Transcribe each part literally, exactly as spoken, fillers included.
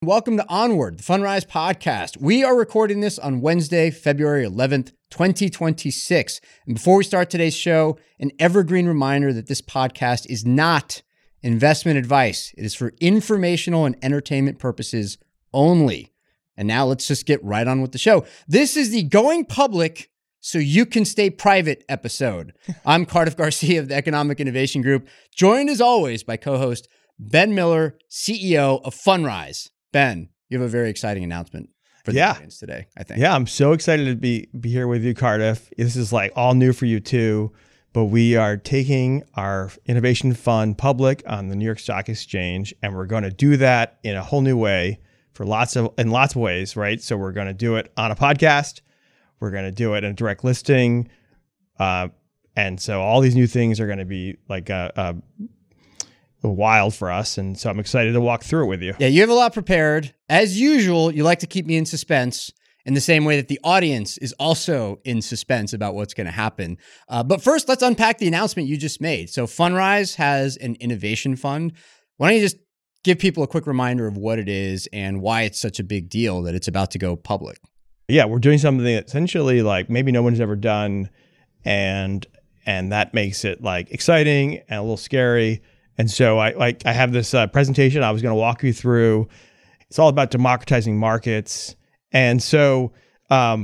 Welcome to Onward, the Fundrise podcast. We are recording this on Wednesday, February eleventh, twenty twenty-six. And before we start today's show, an evergreen reminder that this podcast is not investment advice. It is for informational and entertainment purposes only. And now let's just get right on with the show. This is the Going Public So You Can Stay Private episode. I'm Cardiff Garcia of the Economic Innovation Group, joined as always by co-host Ben Miller, C E O of Fundrise. Ben, you have a very exciting announcement for the yeah. audience today, I think. Yeah, I'm so excited to be be here with you, Cardiff. This is like all new for you too, but we are taking our innovation fund public on the New York Stock Exchange, and we're going to do that in a whole new way for lots of in lots of ways, right? So we're going to do it on a podcast. We're going to do it in a direct listing, uh, and so all these new things are going to be like a. a wild for us, and so I'm excited to walk through it with you. Yeah, you have a lot prepared. As usual, you like to keep me in suspense in the same way that the audience is also in suspense about what's going to happen. Uh, but first, let's unpack the announcement you just made. So Fundrise has an innovation fund. Why don't you just give people a quick reminder of what it is and why it's such a big deal that it's about to go public? Yeah, we're doing something that essentially like maybe no one's ever done, and and that makes it like exciting and a little scary. And so I like I have this uh, presentation I was going to walk you through. It's all about democratizing markets. And so um,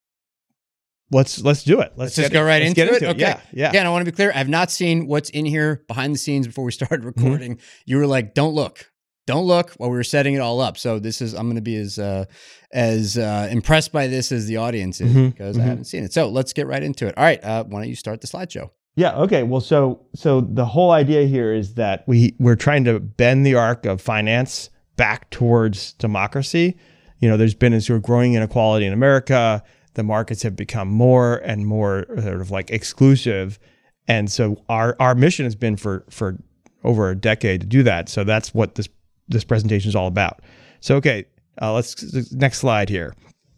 let's let's do it. Let's, let's just go right into, into it. it. Okay. Yeah, yeah. Again, I want to be clear. I have not seen what's in here behind the scenes before we started recording. Mm-hmm. You were like, "Don't look, don't look," while we were setting it all up. So this is I'm going to be as uh, as uh, impressed by this as the audience is mm-hmm. because mm-hmm. I haven't seen it. So let's get right into it. All right. Uh, why don't you start the slideshow? Yeah. Okay. Well, so so the whole idea here is that we we're trying to bend the arc of finance back towards democracy. You know, there's been a sort of growing inequality in America. The markets have become more and more sort of like exclusive, and so our our mission has been for for over a decade to do that. So that's what this this presentation is all about. So okay, uh, let's next slide here.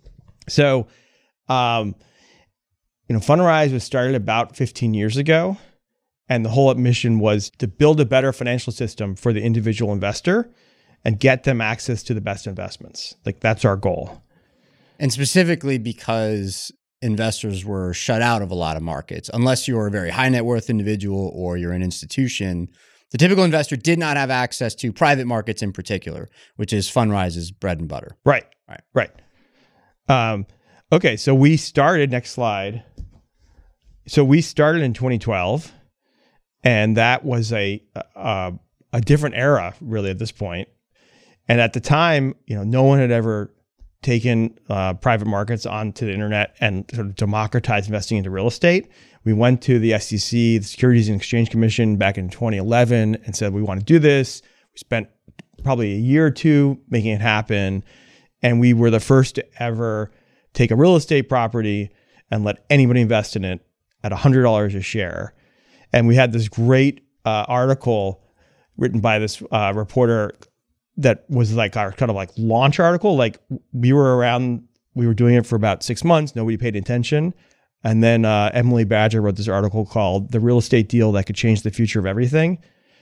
So. Um, You know, Fundrise was started about fifteen years ago, and the whole mission was to build a better financial system for the individual investor and get them access to the best investments. Like that's our goal. And specifically because investors were shut out of a lot of markets. Unless you're a very high net worth individual or you're an institution, the typical investor did not have access to private markets in particular, which is Fundrise's bread and butter. Right, right, right. Um, okay, so we started, next slide. So we started in twenty twelve, and that was a, a a different era really at this point. And at the time, you know, no one had ever taken uh, private markets onto the internet and sort of democratized investing into real estate. We went to the S E C, the Securities and Exchange Commission, back in twenty eleven, and said we want to do this. We spent probably a year or two making it happen, and we were the first to ever take a real estate property and let anybody invest in it at one hundred dollars a share. And we had this great uh, article written by this uh, reporter that was like our kind of like launch article. Like we were around, we were doing it for about six months. Nobody paid attention. And then uh, Emily Badger wrote this article called The Real Estate Deal That Could Change the Future of Everything.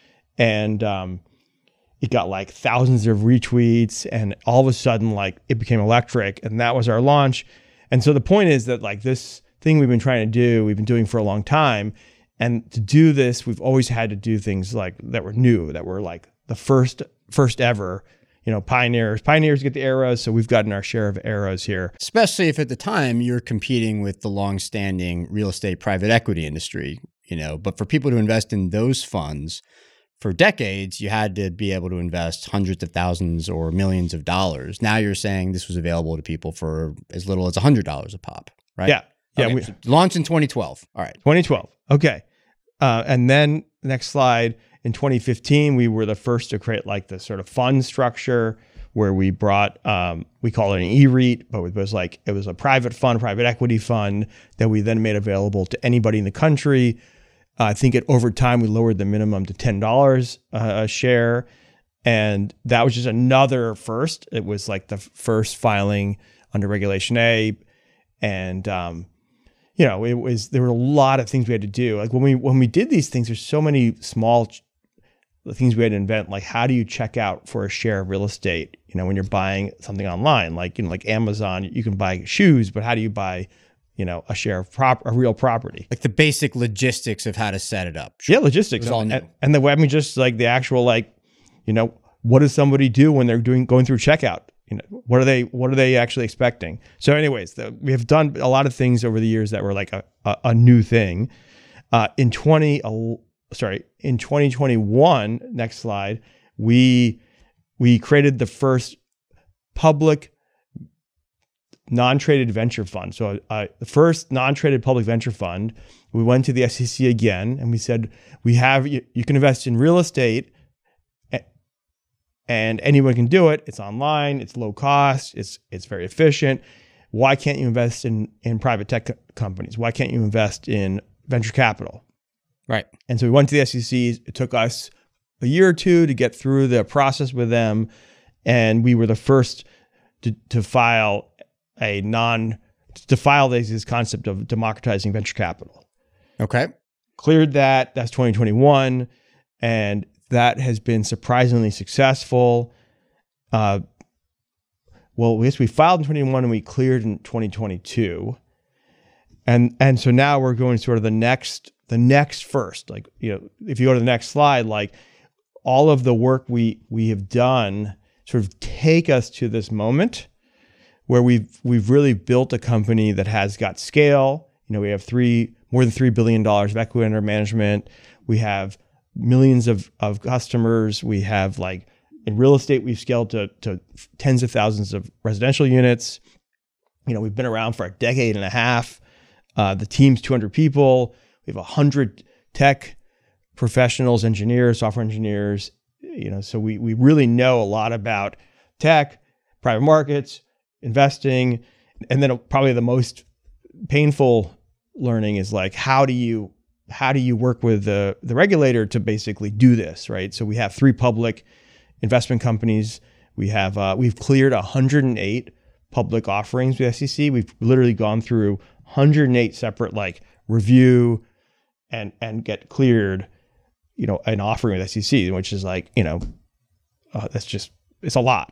And um, it got like thousands of retweets, and all of a sudden like it became electric, and that was our launch. And so the point is that like this thing we've been trying to do, we've been doing for a long time. And to do this, we've always had to do things like that were new, that were like the first, first ever, you know, pioneers. Pioneers get the arrows, so we've gotten our share of arrows here. Especially if at the time you're competing with the longstanding real estate private equity industry, you know, but for people to invest in those funds for decades, you had to be able to invest hundreds of thousands or millions of dollars. Now you're saying this was available to people for as little as one hundred dollars a pop, right? Yeah. Yeah, okay, we so launched in twenty twelve. All right. twenty twelve. Okay. Uh, and then next slide, in twenty fifteen, we were the first to create like the sort of fund structure where we brought, um, we call it an E-REIT, but it was like, it was a private fund, private equity fund that we then made available to anybody in the country. Uh, I think it, over time, we lowered the minimum to ten dollars uh, a share. And that was just another first. It was like the first filing under Regulation A. And, um, you know, it was, there were a lot of things we had to do. Like when we, when we did these things, there's so many small the things we had to invent, like how do you check out for a share of real estate? You know, when you're buying something online, like, you know, like Amazon, you can buy shoes, but how do you buy, you know, a share of prop, a real property? Like the basic logistics of how to set it up. Yeah, logistics. It was all new. And, and the, I mean, just like the actual, like, you know, what does somebody do when they're doing, going through checkout? You know, what are they, what are they actually expecting? So anyways, the, we have done a lot of things over the years that were like a, a, a new thing. Uh, in twenty, sorry, in twenty twenty-one, next slide, we we created the first public non-traded venture fund. So uh, the first non-traded public venture fund. We went to the S E C again, and we said we have you, you can invest in real estate, and anyone can do it. It's online. It's low cost. It's it's very efficient. Why can't you invest in in private tech co- companies? Why can't you invest in venture capital? Right. And so we went to the S E C. It took us a year or two to get through the process with them. And we were the first to, to file a non, to file this concept of democratizing venture capital. Okay. Cleared that. That's twenty twenty-one. And that has been surprisingly successful. Uh, well, I guess we filed in twenty twenty-one and we cleared in twenty twenty-two. And and so now we're going sort of the next, the next first, like, you know, if you go to the next slide, like all of the work we we have done sort of take us to this moment where we've we've really built a company that has got scale. You know, we have three more than three billion dollars of equity under management. We have millions of of customers. We have, like, in real estate, we've scaled to to tens of thousands of residential units. You know, we've been around for a decade and a half. Uh, the team's two hundred people. We have one hundred tech professionals, engineers, software engineers. You know, so we we really know a lot about tech, private markets, investing, and then probably the most painful learning is like how do you how do you work with the the regulator to basically do this, right? So we have three public investment companies. We have uh, we've cleared one hundred eight public offerings with S E C. We've literally gone through one hundred eight separate, like, review and and get cleared, you know, an offering with S E C, which is like, you know, uh, that's just, it's a lot.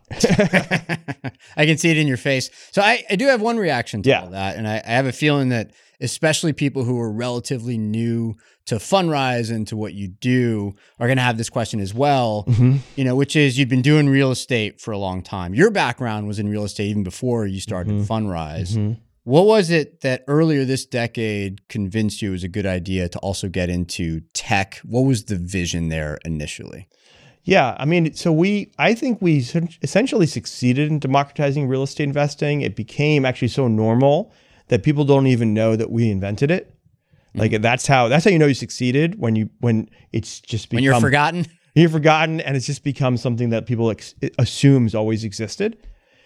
I can see it in your face. So I, I do have one reaction to Yeah. all that. And I, I have a feeling that especially people who are relatively new to Fundrise and to what you do are going to have this question as well, Mm-hmm. you know, which is you've been doing real estate for a long time. Your background was in real estate even before you started Mhm. Fundrise. Mm-hmm. What was it that earlier this decade convinced you it was a good idea to also get into tech? What was the vision there initially? Yeah, I mean, so we, I think we essentially succeeded in democratizing real estate investing. It became actually so normal that people don't even know that we invented it. Mm-hmm. Like that's how, that's how you know you succeeded, when you, when it's just become, When you're forgotten? You're forgotten, and it's just become something that people ex- assumes always existed.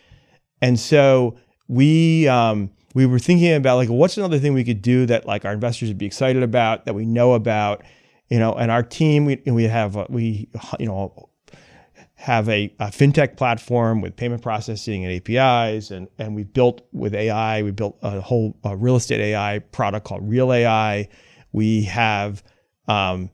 And so we, um, we were thinking about, like, what's another thing we could do that, like, our investors would be excited about, that we know about, you know, and our team, we we have, uh, we, you know, have a, a fintech platform with payment processing and A P Is, and and we built with A I, we built a whole a real estate A I product called Real A I. We have um,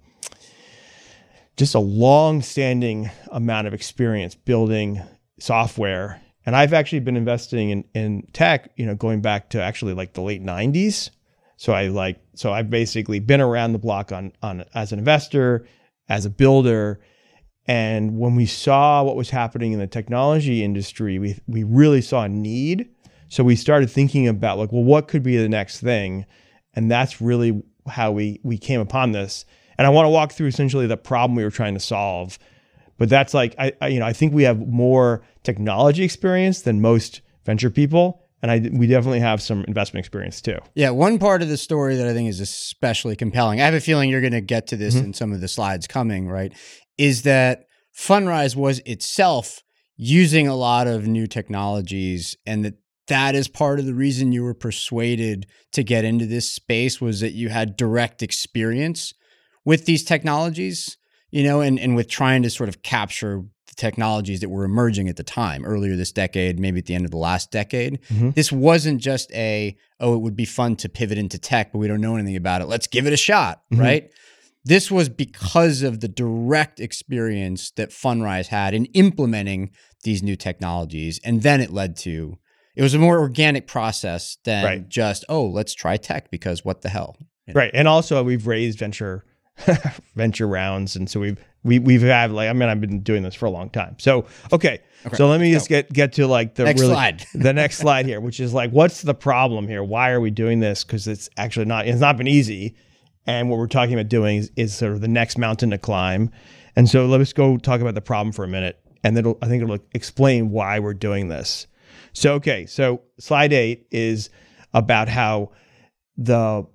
just a long-standing amount of experience building software. And I've actually been investing in, in tech, you know, going back to actually like the late nineties. So I like, so I've basically been around the block on, on as an investor, as a builder. And when we saw what was happening in the technology industry, we we really saw a need. So we started thinking about, like, well, what could be the next thing? And that's really how we we came upon this. And I want to walk through essentially the problem we were trying to solve. But that's like, I, I you know, I think we have more technology experience than most venture people. And I, we definitely have some investment experience too. Yeah, one part of the story that I think is especially compelling, I have a feeling you're going to get to this mm-hmm. in some of the slides coming, right, is that Fundrise was itself using a lot of new technologies, and that that is part of the reason you were persuaded to get into this space, was that you had direct experience with these technologies, you know, and, and with trying to sort of capture the technologies that were emerging at the time, earlier this decade, maybe at the end of the last decade. Mm-hmm. This wasn't just a, oh, it would be fun to pivot into tech, but we don't know anything about it. Let's give it a shot, mm-hmm. right? this was because of the direct experience that Fundrise had in implementing these new technologies. And then it led to, it was a more organic process than right. just, oh, let's try tech because what the hell? You know? Right. And also we've raised venture venture rounds. And so we've, we, we've had like, I mean, I've been doing this for a long time. So, okay. okay. So let me just get, get to like the next really, slide. the next slide here, which is like, what's the problem here? Why are we doing this? Cause it's actually not, it's not been easy. And what we're talking about doing is, is sort of the next mountain to climb. And so let's go talk about the problem for a minute. And then I think it'll explain why we're doing this. So, okay. So slide eight is about how the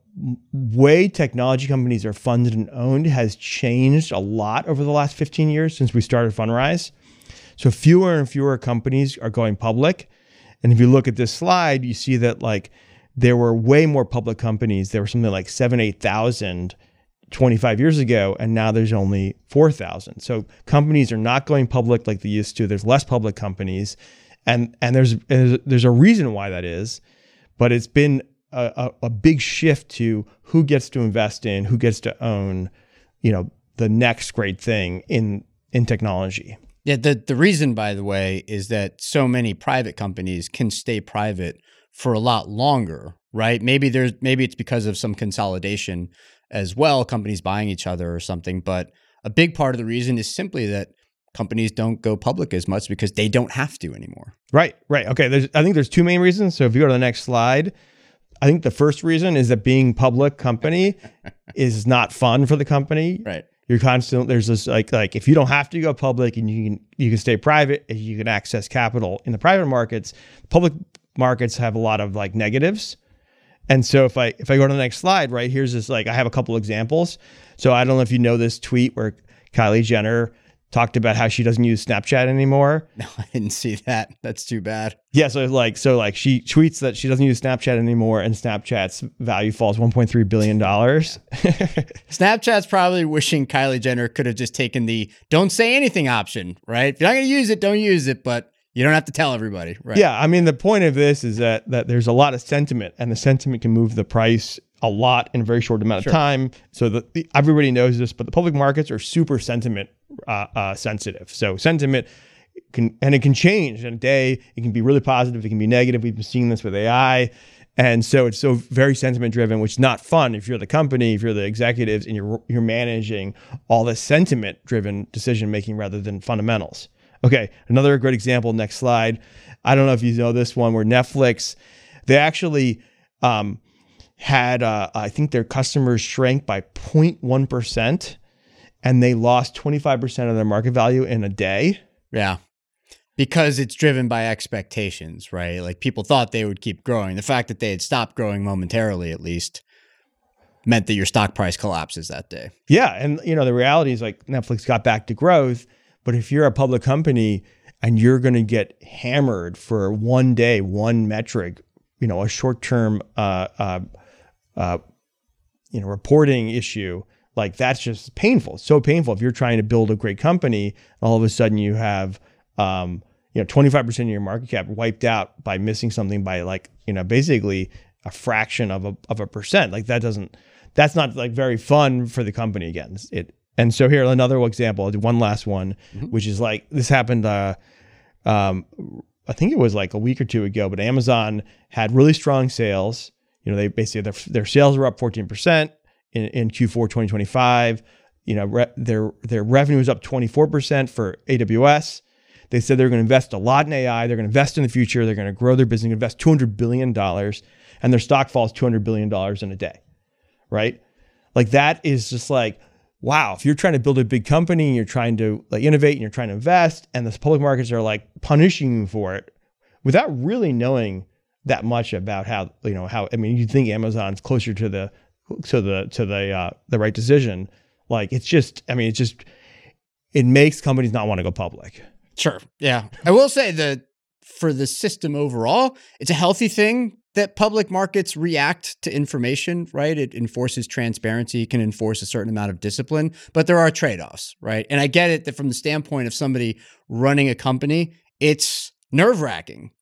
way technology companies are funded and owned has changed a lot over the last fifteen years since we started Fundrise. So fewer and fewer companies are going public. And if you look at this slide, you see that like there were way more public companies. There were something like seven, eight thousand twenty-five years ago, and now there's only four thousand. So companies are not going public like they used to. There's less public companies, and and there's there's a reason why that is, but it's been a, a, a big shift to who gets to invest in, who gets to own, you know, the next great thing in in technology. Yeah, the the reason, by the way, is that so many private companies can stay private for a lot longer, right? Maybe there's maybe it's because of some consolidation as well, companies buying each other or something. But a big part of the reason is simply that companies don't go public as much because they don't have to anymore. Right, right. Okay, there's, I think there's two main reasons. So if you go to the next slide, I think the first reason is that being public company is not fun for the company. Right. You're constant. There's this like like if you don't have to go public and you can you can stay private and you can access capital in the private markets, public markets have a lot of like negatives. And so if I if I go to the next slide, right, here's this like I have a couple examples. So I don't know if you know this tweet where Kylie Jenner talked about how she doesn't use Snapchat anymore. No, I didn't see that. That's too bad. Yeah, so like so like she tweets that she doesn't use Snapchat anymore and Snapchat's value falls one point three billion dollars. Snapchat's probably wishing Kylie Jenner could have just taken the don't say anything option, right? If you're not going to use it, don't use it, but you don't have to tell everybody, right? Yeah, I mean, the point of this is that that there's a lot of sentiment, and the sentiment can move the price a lot in a very short amount Sure. of time. So the, the, everybody knows this, but the public markets are super sentiment uh, uh, sensitive. So sentiment can, and it can change in a day. It can be really positive. It can be negative. We've been seeing this with A I. And so it's so very sentiment driven, which is not fun if you're the company, if you're the executives, and you're you're managing all this sentiment driven decision making rather than fundamentals. Okay, another great example, next slide. I don't know if you know this one, where Netflix, they actually um, had, uh, I think their customers shrank by zero point one percent, and they lost twenty-five percent of their market value in a day. Yeah. Because it's driven by expectations, right? Like people thought they would keep growing. The fact that they had stopped growing momentarily, at least, meant that your stock price collapses that day. Yeah, and you know the reality is like Netflix got back to growth, but if you're a public company and you're going to get hammered for one day, one metric, you know, a short-term, uh, uh, uh, you know, reporting issue, like that's just painful. It's so painful if you're trying to build a great company, all of a sudden you have, um, you know, twenty-five percent of your market cap wiped out by missing something by like, you know, basically a fraction of a of a percent. Like that doesn't, that's not like very fun for the company again. It. And so here, another example, I'll do one last one, mm-hmm. which is like, this happened, uh, um, I think it was like a week or two ago, but Amazon had really strong sales. You know, they basically, their, their sales were up fourteen percent in, in Q four twenty twenty-five. You know, re- their, their revenue was up twenty-four percent for A W S. They said they're going to invest a lot in A I. They're going to invest in the future. They're going to grow their business, invest two hundred billion dollars, and their stock falls two hundred billion dollars in a day, right? Like that is just like, wow, if you're trying to build a big company and you're trying to like innovate and you're trying to invest and the public markets are like punishing you for it without really knowing that much about how, you know, how, I mean, you'd think Amazon's closer to the, to the, to the, uh, the right decision. Like it's just, I mean, it's just, it makes companies not want to go public. Sure. Yeah. I will say that for the system overall, it's a healthy thing that public markets react to information, right? It enforces transparency, can enforce a certain amount of discipline, but there are trade-offs, right? And I get it that from the standpoint of somebody running a company, it's nerve-wracking,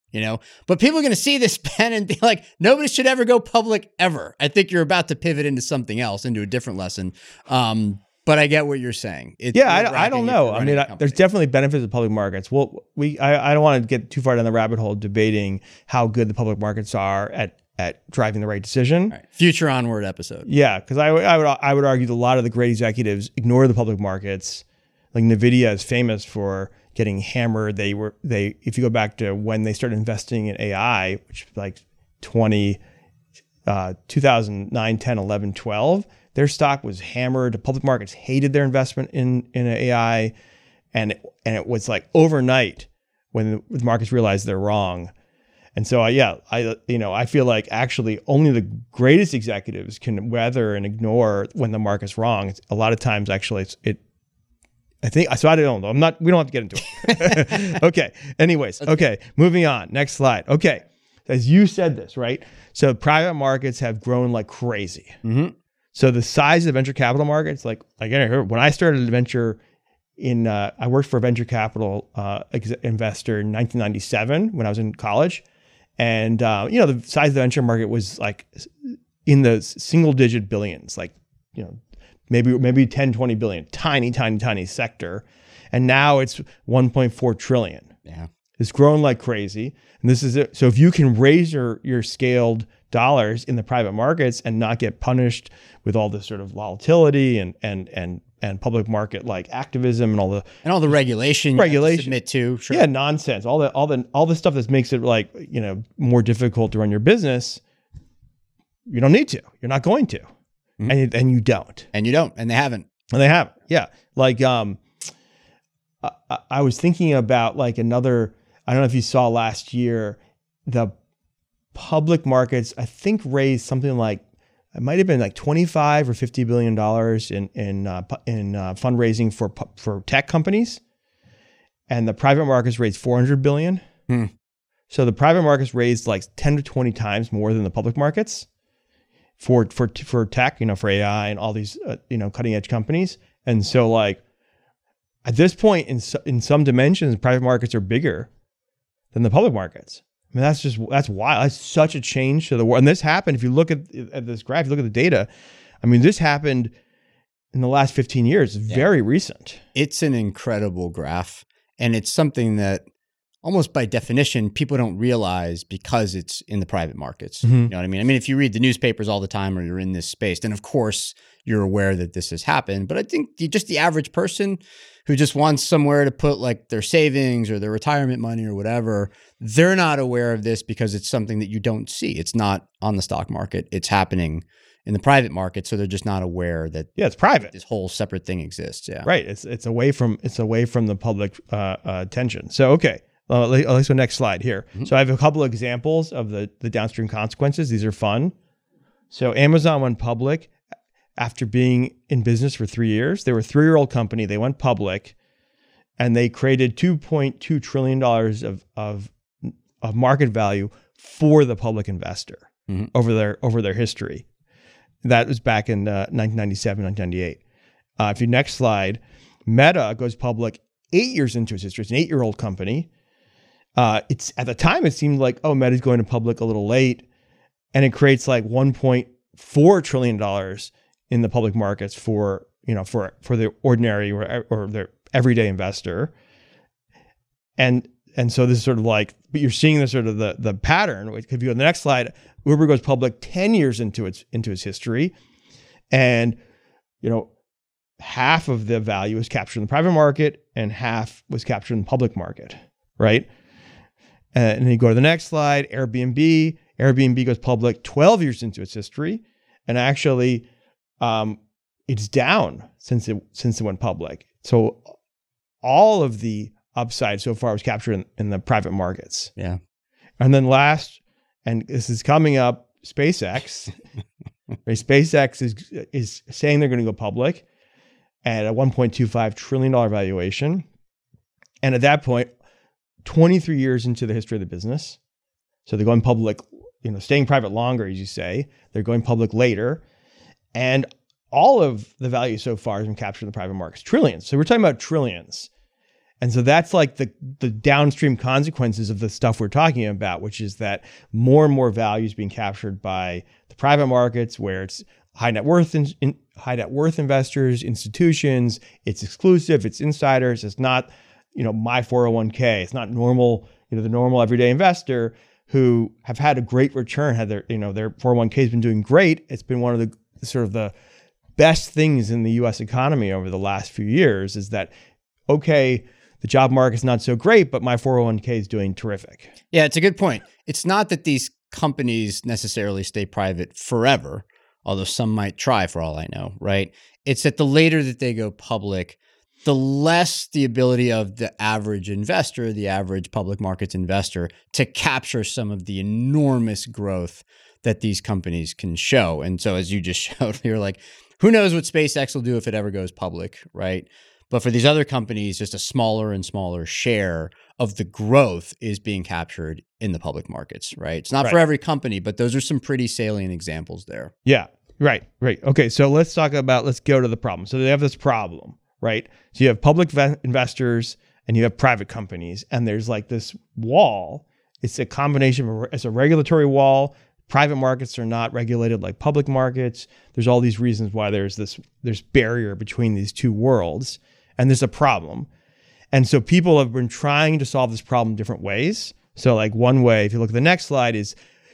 you know, but people are going to see this, Ben, and be like, nobody should ever go public ever. I think you're about to pivot into something else, into a different lesson. Um, but I get what you're saying. It's yeah, I, I don't know. I mean, I, there's definitely benefits of public markets. Well, we I, I don't want to get too far down the rabbit hole debating how good the public markets are at at driving the right decision. Right. Future Onward episode. Yeah, because I, I would I would argue that a lot of the great executives ignore the public markets. Like NVIDIA is famous for getting hammered. They were they if you go back to when they started investing in A I, which like twenty, uh, two thousand nine, ten, eleven, twelve, their stock was hammered. The public markets hated their investment in in A I, and it, and it was like overnight when the markets realized they're wrong. And so, uh, yeah, I you know I feel like actually only the greatest executives can weather and ignore when the market's wrong. It's, a lot of times, actually, it's it. I think so. I don't know. I'm not. We don't have to get into it. Okay. Anyways. Okay. Moving on. Next slide. Okay. As you said this, right? So private markets have grown like crazy. Mm-hmm. So the size of venture capital markets, like like when I started venture in, uh, I worked for a venture capital uh, ex- investor in nineteen ninety-seven when I was in college. And, uh, you know, the size of the venture market was like in the single digit billions, like, you know, maybe maybe ten, twenty billion, tiny, tiny, tiny sector. And now it's one point four trillion. Yeah. It's grown like crazy. And this is it. So if you can raise your, your scaled dollars in the private markets and not get punished with all this sort of volatility and and and and public market like activism and all the and all the regulation, regulation, you have to submit to, sure. yeah, nonsense, all the all the all the stuff that makes it like you know more difficult to run your business. You don't need to. You're not going to, mm-hmm. and and you don't, and you don't, and they haven't, and they haven't. Yeah, like um, I, I was thinking about like another. I don't know if you saw last year, the public markets I think raised something like. It might have been like twenty-five or fifty billion dollars in in uh, in uh, fundraising for for tech companies, and the private markets raised four hundred billion. Hmm. So the private markets raised like ten to twenty times more than the public markets for for for tech, you know, for A I and all these uh, you know cutting edge companies. And so like at this point in in some dimensions, private markets are bigger than the public markets. I mean, that's just, that's wild. That's such a change to the world. And this happened, if you look at, at this graph, you look at the data, I mean, this happened in the last fifteen years, yeah. Very recent. It's an incredible graph. And it's something that almost by definition, people don't realize because it's in the private markets. Mm-hmm. You know what I mean? I mean, if you read the newspapers all the time or you're in this space, then of course you're aware that this has happened. But I think the, just the average person who just wants somewhere to put like their savings or their retirement money or whatever, they're not aware of this because it's something that you don't see. It's not on the stock market. It's happening in the private market. So they're just not aware that yeah, it's private. This whole separate thing exists. Yeah. Right. It's it's away from it's away from the public uh, uh, attention. So, okay. Uh, let's go next slide here. Mm-hmm. So I have a couple of examples of the, the downstream consequences. These are fun. So Amazon went public after being in business for three years. They were a three-year-old company. They went public and they created two point two trillion dollars of, of, of market value for the public investor mm-hmm. over their over their history. That was back in uh, nineteen ninety-seven, nineteen ninety-eight. Uh, if you next slide, Meta goes public eight years into its history. It's an eight-year-old company. Uh, it's at the time it seemed like, oh, Meta's going to public a little late, and it creates like one point four trillion dollars in the public markets for you know for for the ordinary or, or the everyday investor. And and so this is sort of like, but you're seeing the sort of the the pattern. If you go to the next slide, Uber goes public ten years into its into its history, and you know half of the value was captured in the private market and half was captured in the public market, right? And then you go to the next slide, Airbnb. Airbnb goes public twelve years into its history, and actually, um, it's down since it since it went public. So all of the upside so far was captured in, in the private markets. Yeah. And then last, and this is coming up, SpaceX. Right? SpaceX is is saying they're going to go public at a one point two five trillion dollars valuation, and at that point, twenty-three years into the history of the business. So they're going public, you know, staying private longer, as you say. They're going public later. And all of the value so far has been captured in the private markets, trillions. So we're talking about trillions. And so that's like the, the downstream consequences of the stuff we're talking about, which is that more and more value is being captured by the private markets, where it's high net worth in, in high net worth investors, institutions. It's exclusive. It's insiders. It's not, you know, my four oh one k. It's not normal, you know, the normal everyday investor who have had a great return. Had their, you know, their four oh one k has been doing great. It's been one of the sort of the best things in the U S economy over the last few years. Is that okay? The job market's not so great, but my four oh one k is doing terrific. Yeah, it's a good point. It's not that these companies necessarily stay private forever, although some might try for all I know, right? It's that the later that they go public, the less the ability of the average investor, the average public markets investor, to capture some of the enormous growth that these companies can show. And so as you just showed, you're like, who knows what SpaceX will do if it ever goes public, right? But for these other companies, just a smaller and smaller share of the growth is being captured in the public markets, right? It's not right. for every company, but those are some pretty salient examples there. Yeah, right, right. Okay, so let's talk about, let's go to the problem. So they have this problem, right? So you have public ve- investors and you have private companies, and there's like this wall. It's a combination of, it's a regulatory wall. Private markets are not regulated like public markets. There's all these reasons why there's this, there's barrier between these two worlds. And there's a problem. And so people have been trying to solve this problem different ways. So like one way, if you look at the next slide, is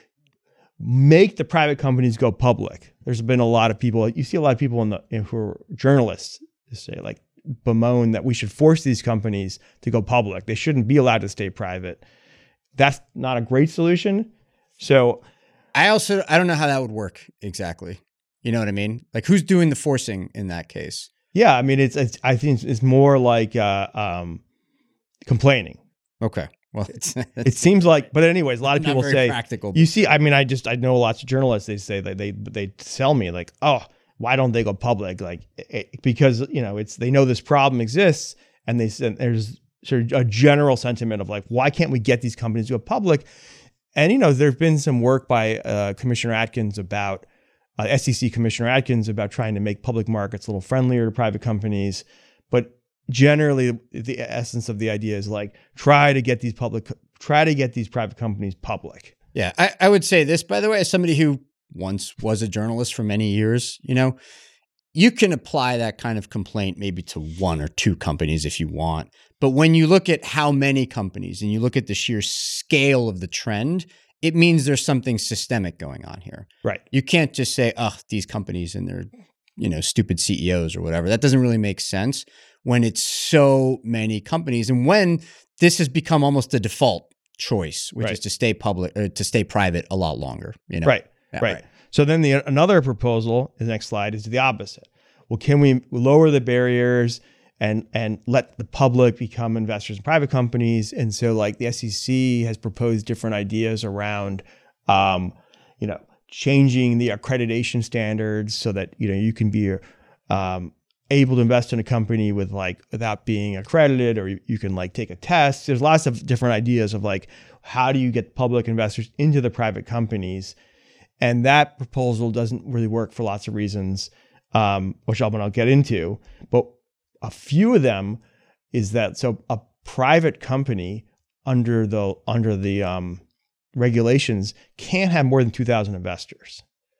make the private companies go public. There's been a lot of people, you see a lot of people in the in, who are journalists say like bemoan that we should force these companies to go public. They shouldn't be allowed to stay private. That's not a great solution. So I also, I don't know how that would work exactly. You know what I mean? Like who's doing the forcing in that case? Yeah, I mean, it's, it's I think it's more like uh, um, complaining. Okay, well, it's, it's it seems like, but anyways, a lot of not people very say, practical. you see, I mean, I just I know lots of journalists. They say that they they tell me like, oh, why don't they go public? Like it, because you know it's they know this problem exists, and they said there's sort of a general sentiment of like, why can't we get these companies to go public? And you know, there's been some work by uh, Commissioner Atkins about. Uh, S E C Commissioner Atkins about trying to make public markets a little friendlier to private companies. But generally, the essence of the idea is like, try to get these public, try to get these private companies public. Yeah. I, I would say this, by the way, as somebody who once was a journalist for many years, you know, you can apply that kind of complaint maybe to one or two companies if you want. But when you look at how many companies and you look at the sheer scale of the trend, it means there's something systemic going on here. Right. You can't just say, oh, these companies and their, you know, stupid C E Os or whatever. That doesn't really make sense when it's so many companies. And when this has become almost the default choice, which right. is to stay public, or to stay private a lot longer. You know? Right. Yeah, right. right. So then the another proposal, the next slide, is the opposite. Well, can we lower the barriers and and let the public become investors in private companies? And so like the S E C has proposed different ideas around, um, you know, changing the accreditation standards so that, you know, you can be um, able to invest in a company with like, without being accredited, or you, you can like take a test. There's lots of different ideas of like, how do you get public investors into the private companies? And that proposal doesn't really work for lots of reasons, um, which I'll, I'll get into. But a few of them is that so a private company under the under the um, regulations can't have more than two thousand investors.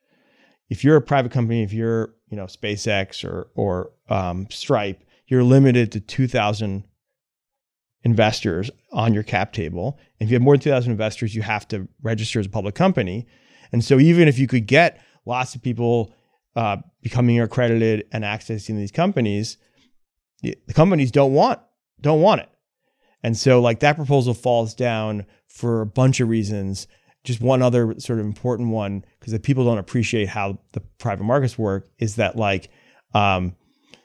If you're a private company, if you're you know SpaceX or or um, Stripe, you're limited to two thousand investors on your cap table. And if you have more than two thousand investors, you have to register as a public company. And so even if you could get lots of people uh, becoming accredited and accessing these companies, the companies don't want don't want it. And so like that proposal falls down for a bunch of reasons. Just one other sort of important one, because the people don't appreciate how the private markets work, is that like um,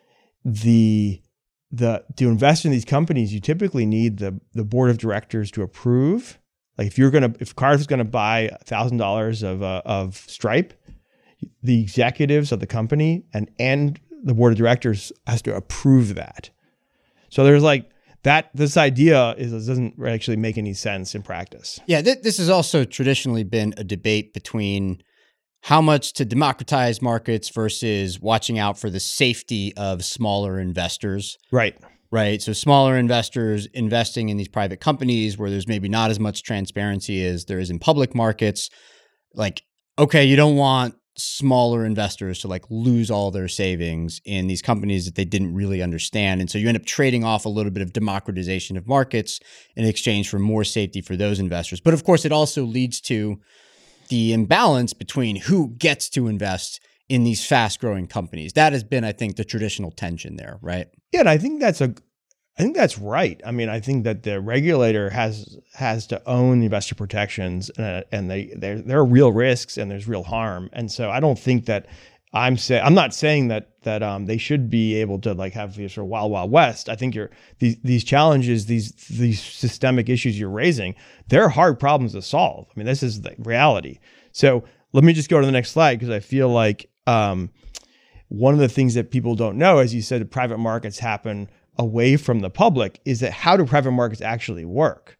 the the to invest in these companies, you typically need the the board of directors to approve. Like if you're gonna if Carter's gonna buy a thousand dollars of uh, of Stripe, the executives of the company and and the board of directors has to approve that. So there's like that, this idea is doesn't actually make any sense in practice. Yeah, th- this has also traditionally been a debate between how much to democratize markets versus watching out for the safety of smaller investors. Right. right? So smaller investors investing in these private companies where there's maybe not as much transparency as there is in public markets. Like, okay, you don't want smaller investors to like lose all their savings in these companies that they didn't really understand. And so you end up trading off a little bit of democratization of markets in exchange for more safety for those investors. But of course, it also leads to the imbalance between who gets to invest in these fast growing companies. That has been, I think, the traditional tension there, right? Yeah, and I think that's a I think that's right. I mean, I think that the regulator has has to own the investor protections, uh, and they there there are real risks and there's real harm. And so I don't think that I'm say I'm not saying that that um they should be able to like have this sort of wild wild west. I think you're these these challenges, these these systemic issues you're raising, they're hard problems to solve. I mean, this is the reality. So let me just go to the next slide because I feel like um one of the things that people don't know, as you said, private markets happen away from the public, is that how do private markets actually work?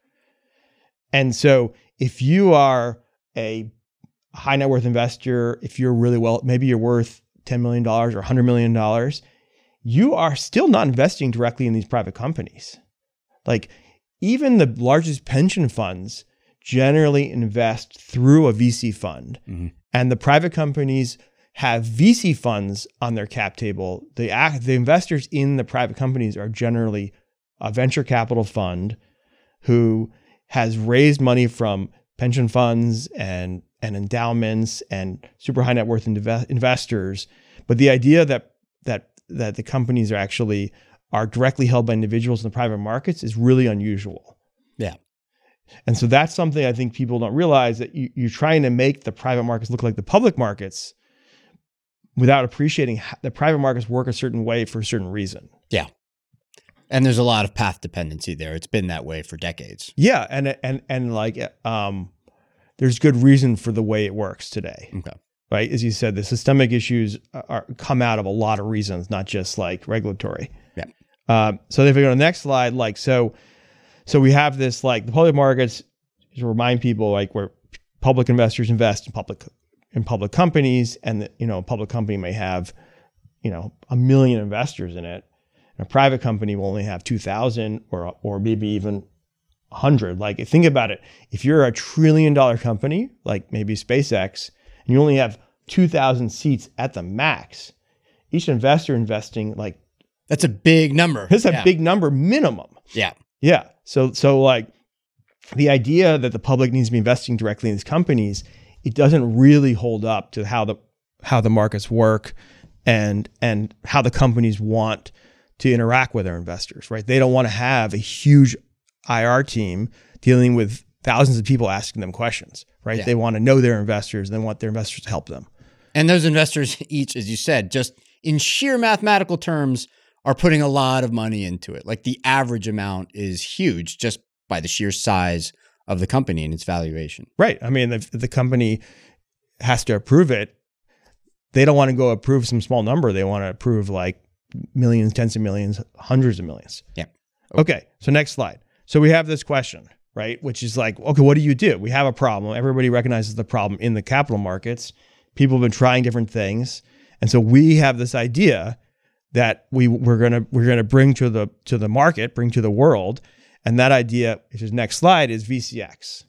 And so if you are a high net worth investor, if you're really well, maybe you're worth ten million dollars or one hundred million dollars, you are still not investing directly in these private companies. Like even the largest pension funds generally invest through a V C fund, mm-hmm. and the private companies have V C funds on their cap table. The the investors in the private companies are generally a venture capital fund who has raised money from pension funds and, and endowments and super high net worth inv- investors. But the idea that that that the companies are actually are directly held by individuals in the private markets is really unusual. Yeah. And so that's something I think people don't realize, that you, you're trying to make the private markets look like the public markets without appreciating how the private markets work a certain way for a certain reason. Yeah. And there's a lot of path dependency there. It's been that way for decades. Yeah. And, and, and like, um, there's good reason for the way it works today. Okay. Right. As you said, the systemic issues are come out of a lot of reasons, not just like regulatory. Yeah. Um, so if we go to the next slide, like, so, so we have this, like the public markets, to remind people, like where public investors invest in public in public companies, and the, you know, a public company may have, you know, a million investors in it. And a private company will only have two thousand or, or maybe even a hundred. Like think about it. If you're a trillion dollar company, like maybe SpaceX, and you only have two thousand seats at the max, each investor investing like, that's a big number. That's a yeah. big number minimum. Yeah. Yeah. So, so like the idea that the public needs to be investing directly in these companies, it doesn't really hold up to how the how the markets work and and how the companies want to interact with their investors, right? They don't want to have a huge I R team dealing with thousands of people asking them questions, right? Yeah. They want to know their investors. They want their investors to help them. And those investors each, as you said, just in sheer mathematical terms, are putting a lot of money into it. Like the average amount is huge just by the sheer size of the company and its valuation. Right. I mean, if the company has to approve it, they don't want to go approve some small number. They want to approve like millions, tens of millions, hundreds of millions. Yeah. Okay. okay. So next slide. So we have this question, right? Which is like, okay, what do you do? We have a problem. Everybody recognizes the problem in the capital markets. People have been trying different things. And so we have this idea that we we're gonna we're gonna bring to the to the market, bring to the world. And that idea, which is next slide, is V C X.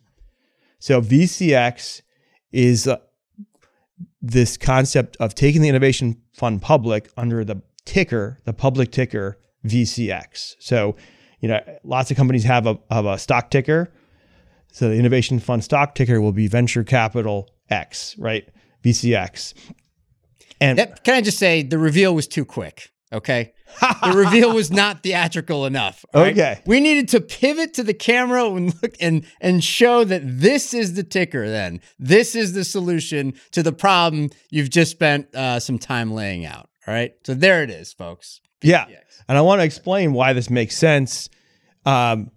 So V C X is uh, this concept of taking the innovation fund public under the ticker, the public ticker V C X. So, you know, lots of companies have a have a stock ticker. So the innovation fund stock ticker will be venture capital X, right? V C X. And that, can I just say the reveal was too quick? Okay. The reveal was not theatrical enough. Right? Okay. We needed to pivot to the camera and look and, and show that this is the ticker then. This is the solution to the problem you've just spent uh, some time laying out. All right. So there it is, folks. V C X. Yeah. And I want to explain why this makes sense um,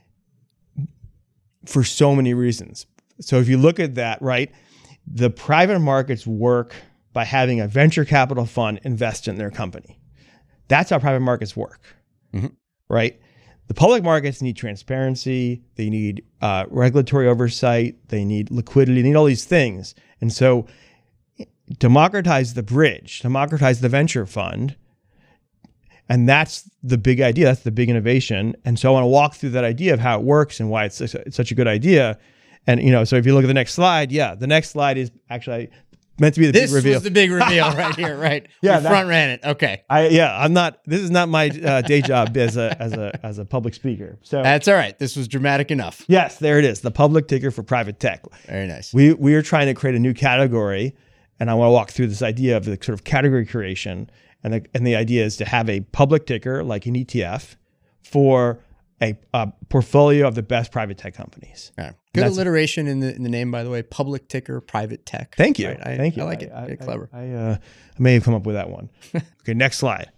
for so many reasons. So if you look at that, right, the private markets work by having a venture capital fund invest in their company. That's how private markets work, mm-hmm. right? The public markets need transparency. They need uh, regulatory oversight. They need liquidity. They need all these things. And so democratize the bridge, democratize the venture fund, And that's the big idea. That's the big innovation. And so I want to walk through that idea of how it works and why it's, it's such a good idea. And, you know, so if you look at the next slide, yeah, the next slide is actually meant to be the this big reveal. This was the big reveal right here, right? Yeah, we that, front ran it. Okay. I yeah, I'm not. This is not my uh, day job as a as a as a public speaker. So that's all right. This was dramatic enough. Yes, there it is. The public ticker for private tech. Very nice. We we are trying to create a new category, and I want to walk through this idea of the sort of category creation. And the and the idea is to have a public ticker like an E T F for a, a portfolio of the best private tech companies. Yeah. Good alliteration in the in the name, by the way. Public ticker, private tech. Thank you. Right? I, Thank you. I like I, it. I, Very I, clever. I, uh, I may have come up with that one. Okay, next slide.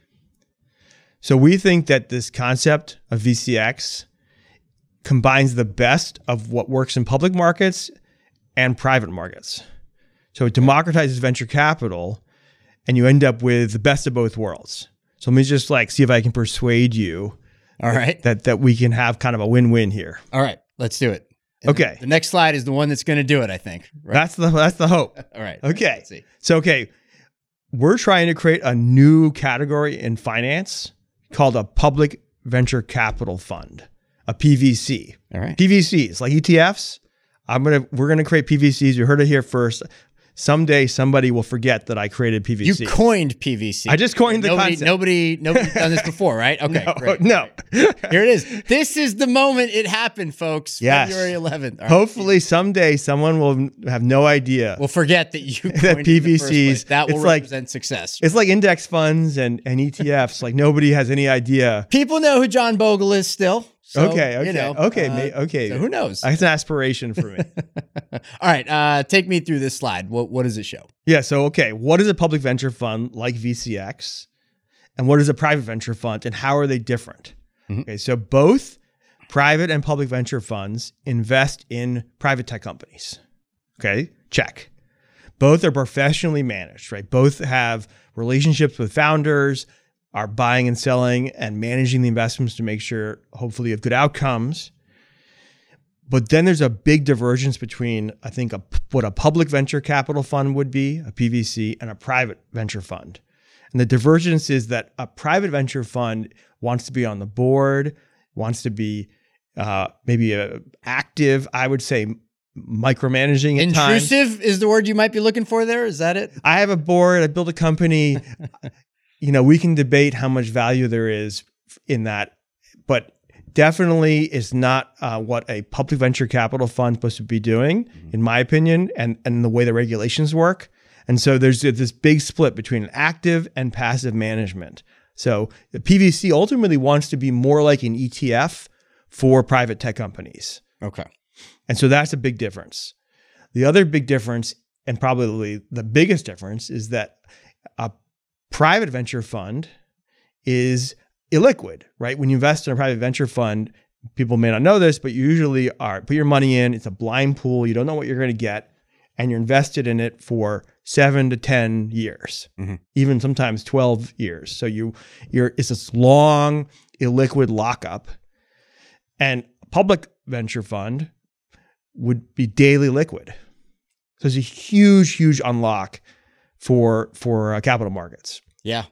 So we think that this concept of V C X combines the best of what works in public markets and private markets. So it democratizes venture capital, and you end up with the best of both worlds. So let me just like see if I can persuade you. All right. That that we can have kind of a win-win here. All right, let's do it. And okay. The next slide is the one that's going to do it, I think. Right? That's the that's the hope. All right. Okay. Let's see. So okay, we're trying to create a new category in finance called a public venture capital fund, a P V C. All right. P V Cs like E T Fs. I'm gonna we're gonna create P V Cs. You heard it here first. Someday somebody will forget that I created P V C. You coined P V C. I just coined the nobody, concept. Nobody, nobody's done this before, right? Okay, no, great. No. Great. Here it is. This is the moment it happened, folks. Yes. February eleventh. All Hopefully right. someday someone will have no idea. We'll forget that you coined that P V Cs. In the first place. That will it's represent like, success. It's like index funds and, and E T Fs. Like nobody has any idea. People know who John Bogle is still. So, okay, okay, you know, okay, uh, okay. So who knows? That's an aspiration for me. All right, uh, take me through this slide. What what does it show? Yeah, so okay, what is a public venture fund like V C X, and what is a private venture fund, and how are they different? Mm-hmm. Okay, so both private and public venture funds invest in private tech companies. Okay, check. Both are professionally managed, right? Both have relationships with founders, are buying and selling and managing the investments to make sure, hopefully, you have good outcomes. But then there's a big divergence between, I think, a, what a public venture capital fund would be, a P V C, and a private venture fund. And the divergence is that a private venture fund wants to be on the board, wants to be uh, maybe a active, I would say, micromanaging at times. Intrusive is the word you might be looking for there. Is that it? I have a board. I built a company. You know, we can debate how much value there is in that, but definitely is not uh, what a public venture capital fund is supposed to be doing, mm-hmm. in my opinion, and, and the way the regulations work. And so there's this big split between active and passive management. So the P V C ultimately wants to be more like an E T F for private tech companies. Okay. And so that's a big difference. The other big difference, and probably the biggest difference, is that a private venture fund is illiquid, right? When you invest in a private venture fund, people may not know this, but you usually are put your money in. It's a blind pool. You don't know what you're going to get, and you're invested in it for seven to ten years, mm-hmm. even sometimes twelve years. So you, you're it's this long illiquid lockup, and a public venture fund would be daily liquid. So it's a huge, huge unlock for for uh, capital markets. Yeah.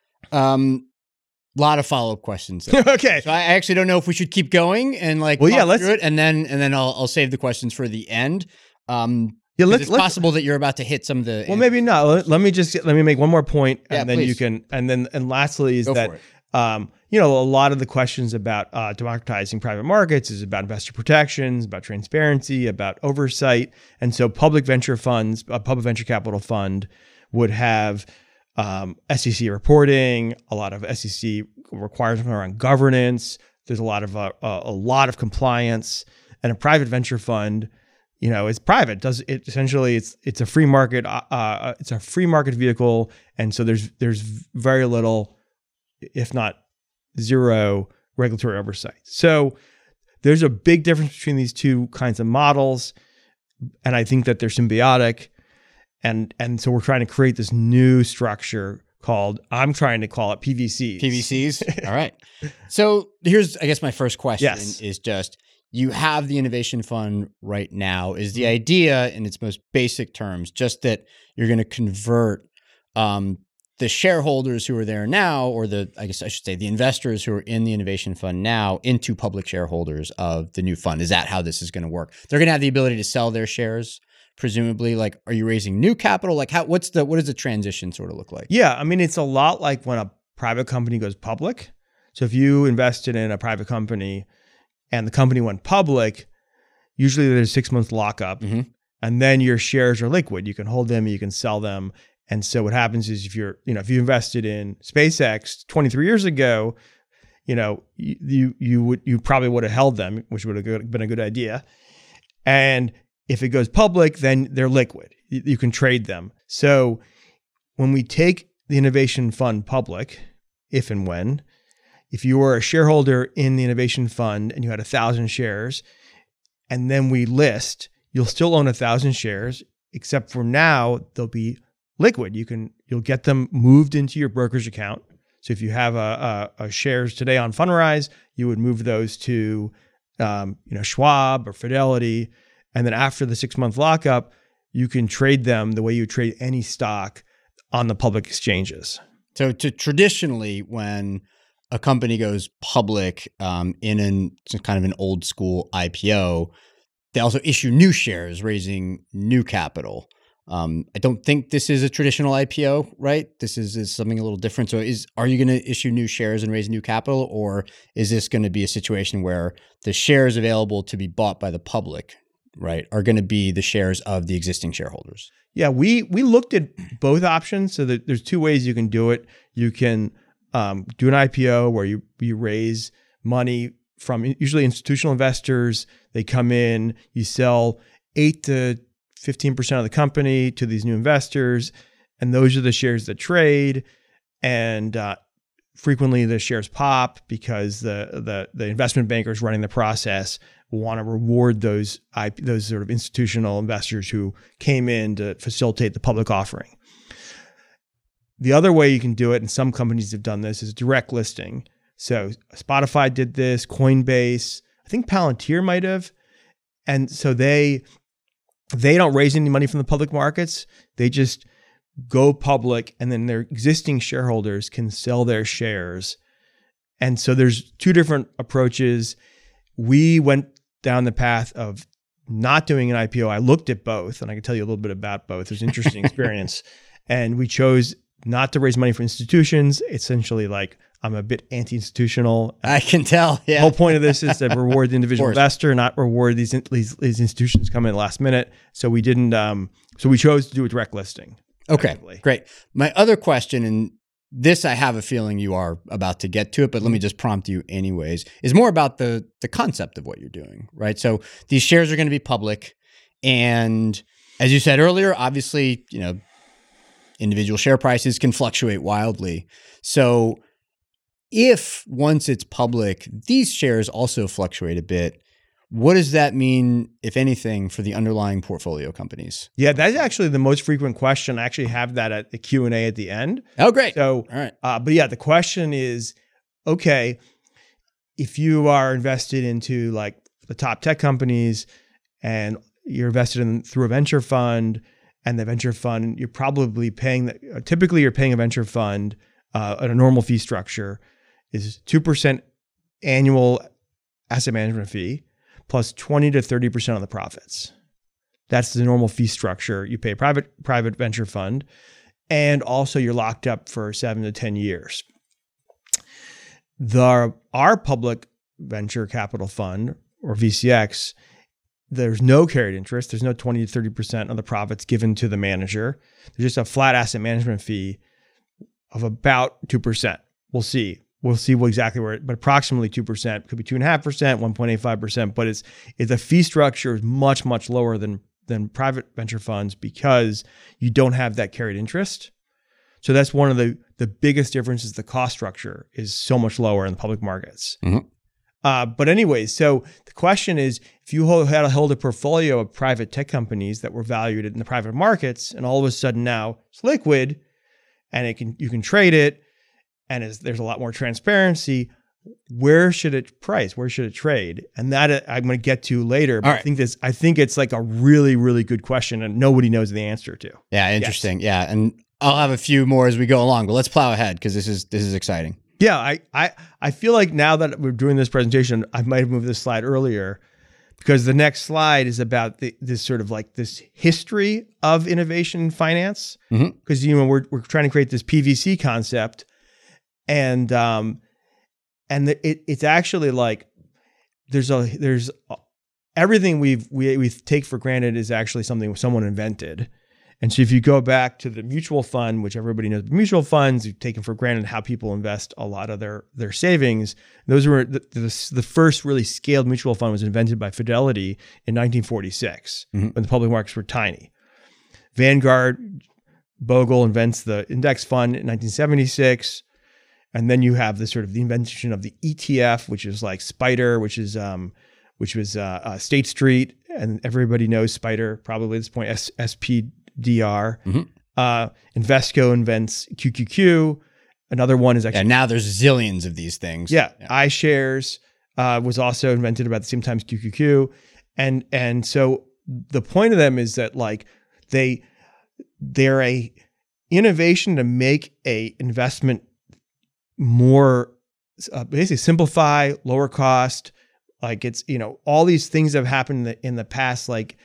Um, a lot of follow-up questions. Okay. So I actually don't know if we should keep going and like well, talk yeah, let's through it, and then and then I'll I'll save the questions for the end. Um, yeah, let's, it's let's, possible that you're about to hit some of the. Well, maybe not. Let, let me just let me make one more point, and yeah, then please. you can. And then and lastly is Go that um, you know, a lot of the questions about uh, democratizing private markets is about investor protections, about transparency, about oversight, and so public venture funds, a public venture capital fund, would have um, S E C reporting, a lot of S E C requirements around governance. There's a lot of uh, a lot of compliance, and a private venture fund, you know, it's private. Does it essentially? It's it's a free market. Uh, uh, it's a free market vehicle, and so there's there's very little, if not zero, regulatory oversight. So there's a big difference between these two kinds of models, and I think that they're symbiotic. And and so we're trying to create this new structure called, I'm trying to call it P V Cs. P V Cs? All right. So here's, I guess, my first question yes. is just, you have the innovation fund right now. Is the idea in its most basic terms just that you're going to convert um, the shareholders who are there now, or the, I guess I should say the investors who are in the innovation fund now into public shareholders of the new fund. Is that how this is going to work? They're going to have the ability to sell their shares, presumably. Like, are you raising new capital? Like how, what's the, what does the transition sort of look like? Yeah. I mean, it's a lot like when a private company goes public. So if you invested in a private company and the company went public, usually there's six months lockup, mm-hmm. and then your shares are liquid. You can hold them, you can sell them. And so what happens is if you're, you know, if you invested in SpaceX twenty-three years ago, you know, you you, you would you probably would have held them, which would have been a good idea. And if it goes public, then they're liquid. You, you can trade them. So when we take the innovation fund public, if and when, if you were a shareholder in the innovation fund and you had a thousand shares, and then we list, you'll still own a thousand shares, except for now they'll be liquid. You can, you'll get them moved into your brokerage account. So if you have a, a, a shares today on Fundrise, you would move those to, um, you know, Schwab or Fidelity. And then after the six month lockup, you can trade them the way you trade any stock on the public exchanges. So to traditionally, when a company goes public um, in an kind of an old school I P O, they also issue new shares, raising new capital. Um, I don't think this is a traditional I P O, right? This is, is something a little different. So is, are you going to issue new shares and raise new capital, or is this going to be a situation where the shares available to be bought by the public, right, are going to be the shares of the existing shareholders? Yeah, we we looked at both options. So that there's two ways you can do it. You can um, do an I P O where you, you raise money from usually institutional investors. They come in, you sell eight to fifteen percent of the company to these new investors, and those are the shares that trade. And uh, frequently the shares pop because the the the investment bankers running the process want to reward those those sort of institutional investors who came in to facilitate the public offering. The other way you can do it, and some companies have done this, is direct listing. So Spotify did this, Coinbase, I think Palantir might have. And so they they don't raise any money from the public markets. They just go public, and then their existing shareholders can sell their shares. And so there's two different approaches. We went down the path of not doing an I P O. I looked at both, and I can tell you a little bit about both. There's an interesting experience. And we chose not to raise money for institutions. Essentially, like, I'm a bit anti-institutional. I can tell. Yeah. The whole point of this is to reward the individual investor, not reward these, these these institutions come in last minute. So we didn't. Um, so we chose to do a direct listing. Okay, great. My other question, and this I have a feeling you are about to get to it, but let me just prompt you anyways, is more about the the concept of what you're doing, right? So these shares are going to be public, and as you said earlier, obviously, you know, individual share prices can fluctuate wildly. So if once it's public, these shares also fluctuate a bit, what does that mean, if anything, for the underlying portfolio companies? Yeah, that's actually the most frequent question. I actually have that at the Q and A at the end. Oh, great. So, all right. Uh, but yeah, the question is, okay, if you are invested into like the top tech companies and you're invested in through a venture fund, and the venture fund, you're probably paying, the, typically you're paying a venture fund uh, at a normal fee structure is two percent annual asset management fee plus twenty to thirty percent of the profits. That's the normal fee structure. You pay a private, private venture fund, and also you're locked up for seven to ten years. The, our public venture capital fund, or V C X, there's no carried interest. There's no twenty to thirty percent of the profits given to the manager. There's just a flat asset management fee of about two percent. We'll see. We'll see what exactly where, but approximately two percent. Could be two point five percent, one point eight five percent, but it's, it's the fee structure is much, much lower than, than private venture funds because you don't have that carried interest. So that's one of the, the biggest differences. The cost structure is so much lower in the public markets. Mm-hmm. Uh, but anyways, so the question is, if you hold, had to hold a portfolio of private tech companies that were valued in the private markets, and all of a sudden now it's liquid, and it can you can trade it, and is, there's a lot more transparency, where should it price? Where should it trade? And that uh, I'm going to get to later. But right. I think this, I think it's like a really, really good question, and nobody knows the answer to. Yeah, interesting. Yes. Yeah, and I'll have a few more as we go along, but let's plow ahead because this is this is exciting. Yeah, I, I I feel like now that we're doing this presentation, I might have moved this slide earlier because the next slide is about the, this sort of like this history of innovation in finance. Because mm-hmm. you know we're we're trying to create this P V C concept, and um, and the, it it's actually like there's a there's a, everything we've we we take for granted is actually something someone invented. And so if you go back to the mutual fund, which everybody knows, mutual funds, you've taken for granted how people invest a lot of their, their savings. Those were the, the, the first really scaled mutual fund was invented by Fidelity in nineteen forty-six mm-hmm. when the public markets were tiny. Vanguard, Bogle invents the index fund in nineteen seventy-six. And then you have the sort of the invention of the E T F, which is like SPDR, which is um, which was uh, uh, State Street. And everybody knows SPDR probably at this point, S- SP D R. Mm-hmm. Uh, Invesco invents Q Q Q. Another one is actually... And now there's zillions of these things. Yeah. yeah. iShares uh, was also invented about the same time as Q Q Q. And and so the point of them is that like they, they're a innovation to make a investment more, uh, basically simplify, lower cost. Like it's, you know, all these things that have happened in the, in the past, like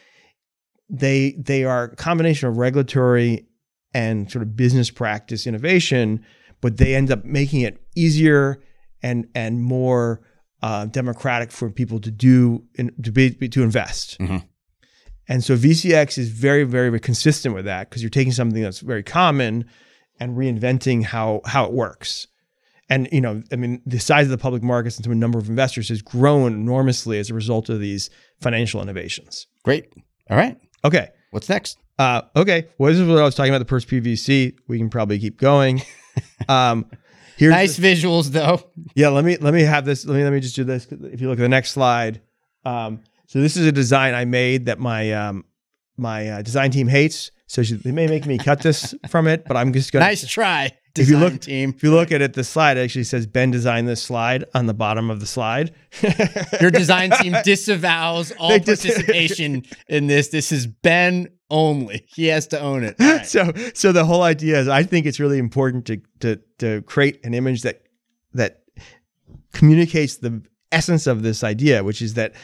They they are a combination of regulatory and sort of business practice innovation, but they end up making it easier and and more uh, democratic for people to do in, to be to invest. Mm-hmm. And so V C X is very very, very consistent with that because you're taking something that's very common and reinventing how how it works. And you know, I mean, the size of the public markets and the number of investors has grown enormously as a result of these financial innovations. Great. All right. Okay. What's next? Uh, okay. Well, this is what I was talking about, the Purse P V C. We can probably keep going. Um, here's nice the, visuals though. Yeah. Let me, let me have this. Let me, let me just do this. If you look at the next slide. Um, so this is a design I made that my, um, my uh, design team hates. So she, they may make me cut this from it, but I'm just going to. Nice try. If you look, team. if you look at it, the slide actually says Ben designed this slide on the bottom of the slide. Your design team disavows all they participation dis- in this. This is Ben only. He has to own it. Right. So, so the whole idea is, I think it's really important to to to create an image that that communicates the essence of this idea, which is that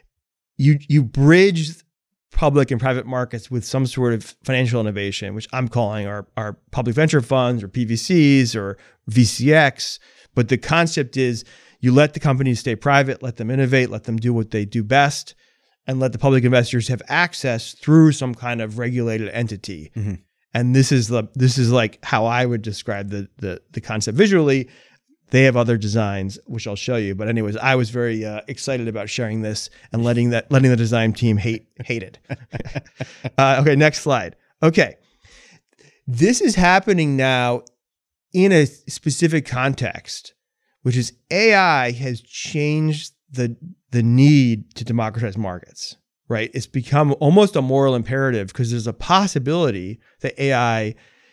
you you bridge public and private markets with some sort of financial innovation, which I'm calling our, our public venture funds or P V Cs or V C X. But the concept is you let the companies stay private, let them innovate, let them do what they do best, and let the public investors have access through some kind of regulated entity. Mm-hmm. And this is the this is like how I would describe the the, the concept visually. They have other designs, which I'll show you. But anyways, I was very uh, excited about sharing this and letting that letting the design team hate hate it. uh, okay, next slide. Okay, this is happening now in a specific context, which is A I has changed the the need to democratize markets. Right? It's become almost a moral imperative because there's a possibility that A I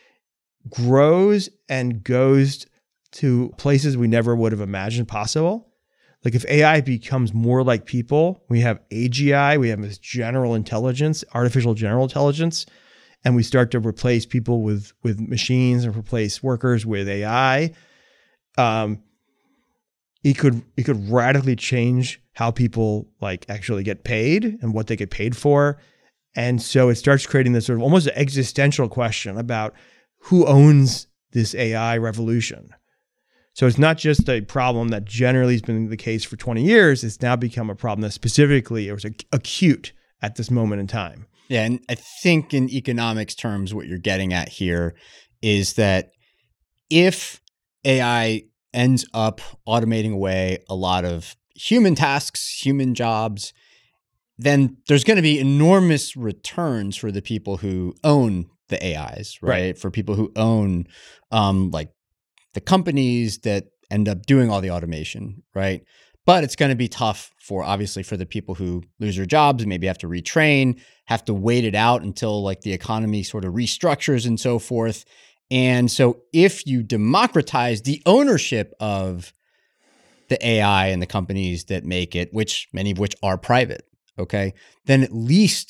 grows and goes to places we never would have imagined possible. Like if A I becomes more like people, we have A G I, we have this general intelligence, artificial general intelligence, and we start to replace people with, with machines and replace workers with A I. Um, it could it could radically change how people like actually get paid and what they get paid for. And so it starts creating this sort of almost an existential question about who owns this A I revolution. So it's not just a problem that generally has been the case for twenty years. It's now become a problem that specifically it was acute at this moment in time. Yeah. And I think in economics terms, what you're getting at here is that if A I ends up automating away a lot of human tasks, human jobs, then there's going to be enormous returns for the people who own the A Is, right? right. For people who own um, like the companies that end up doing all the automation, right? But it's going to be tough for obviously for the people who lose their jobs and maybe have to retrain, have to wait it out until like the economy sort of restructures and so forth. And so if you democratize the ownership of the A I and the companies that make it, which many of which are private, okay, then at least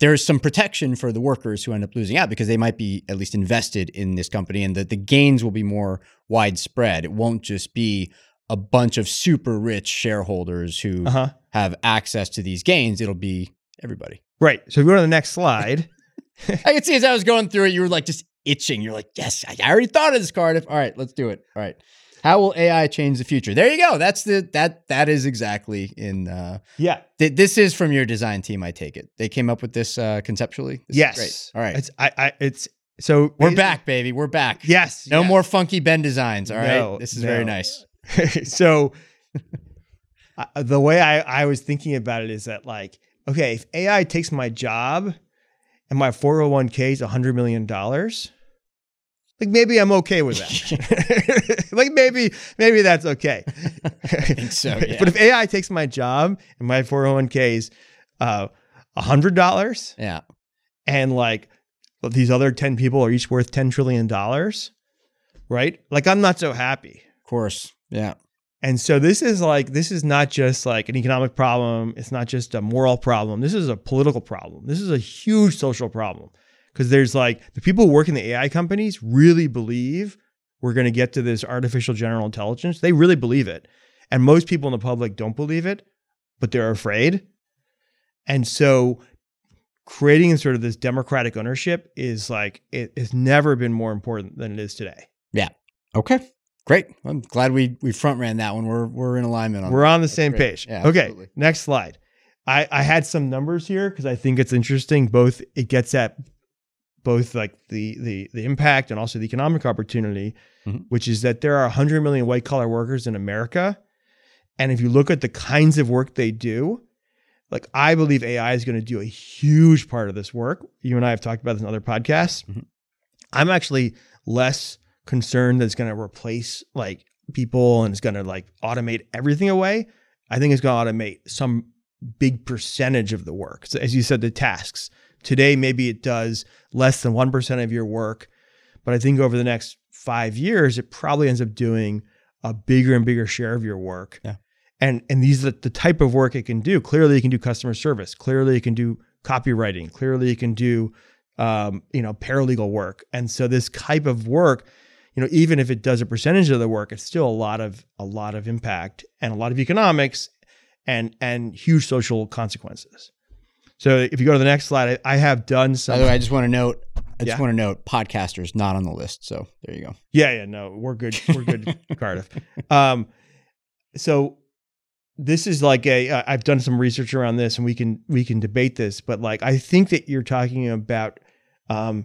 there's some protection for the workers who end up losing out because they might be at least invested in this company, and that the gains will be more widespread. It won't just be a bunch of super rich shareholders who Uh-huh. have access to these gains. It'll be everybody. Right. So if we go to the next slide. I could see as I was going through it, you were like just itching. You're like, yes, I already thought of this, Cardiff. All right, let's do it. All right. How will A I change the future? There you go. That's the that that is exactly in. Uh, Yeah. th- this is from your design team. I take it they came up with this uh, conceptually. This is Yes. great. All right. It's I. I. It's so We're it- back, baby. We're back. Yes. No yes. more funky Ben designs. All right. No, This is no. very nice. So uh, the way I, I was thinking about it is that, like, okay, if A I takes my job and my four oh one k is one hundred million dollars, like maybe I'm okay with that. Like maybe, maybe that's okay. I think so. Yeah. But if A I takes my job and my four oh one k is uh, one hundred dollars yeah. and like these other ten people are each worth ten trillion dollars, right? Like I'm not so happy. Of course. Yeah. And so this is like, this is not just like an economic problem. It's not just a moral problem. This is a political problem. This is a huge social problem because there's like the people who work in the A I companies really believe we're going to get to this artificial general intelligence. They really believe it. And most people in the public don't believe it, but they're afraid. And so creating sort of this democratic ownership is like, it has never been more important than it is today. Yeah. Okay. Great. I'm glad we we front ran that one. We're we're in alignment on We're that. on the That's same great. page. Yeah, okay, absolutely. next slide. I, I had some numbers here because I think it's interesting. Both it gets at both like the the the impact and also the economic opportunity, Mhm. which is that there are one hundred million white collar workers in America, and if you look at the kinds of work they do, like I believe A I is going to do a huge part of this work. You and I have talked about this in other podcasts. Mhm. I'm actually less concerned that it's going to replace like people and it's going to like automate everything away. I think it's going to automate some big percentage of the work. So as you said, the tasks today, maybe it does less than one percent of your work, but I think over the next five years, it probably ends up doing a bigger and bigger share of your work. Yeah. And, and these are the type of work it can do. Clearly it can do customer service. Clearly it can do copywriting. Clearly it can do, um, you know, paralegal work. And so this type of work, you know, even if it does a percentage of the work, it's still a lot of a lot of impact and a lot of economics and and huge social consequences. So if you go to the next slide, I, I have done some. By the way, I just want to note. I just Yeah. want to note podcasters not on the list. So there you go. Yeah, yeah, no, we're good. We're good, Cardiff. Um, so this is like a. Uh, I've done some research around this, and we can we can debate this, but like I think that you're talking about. Um,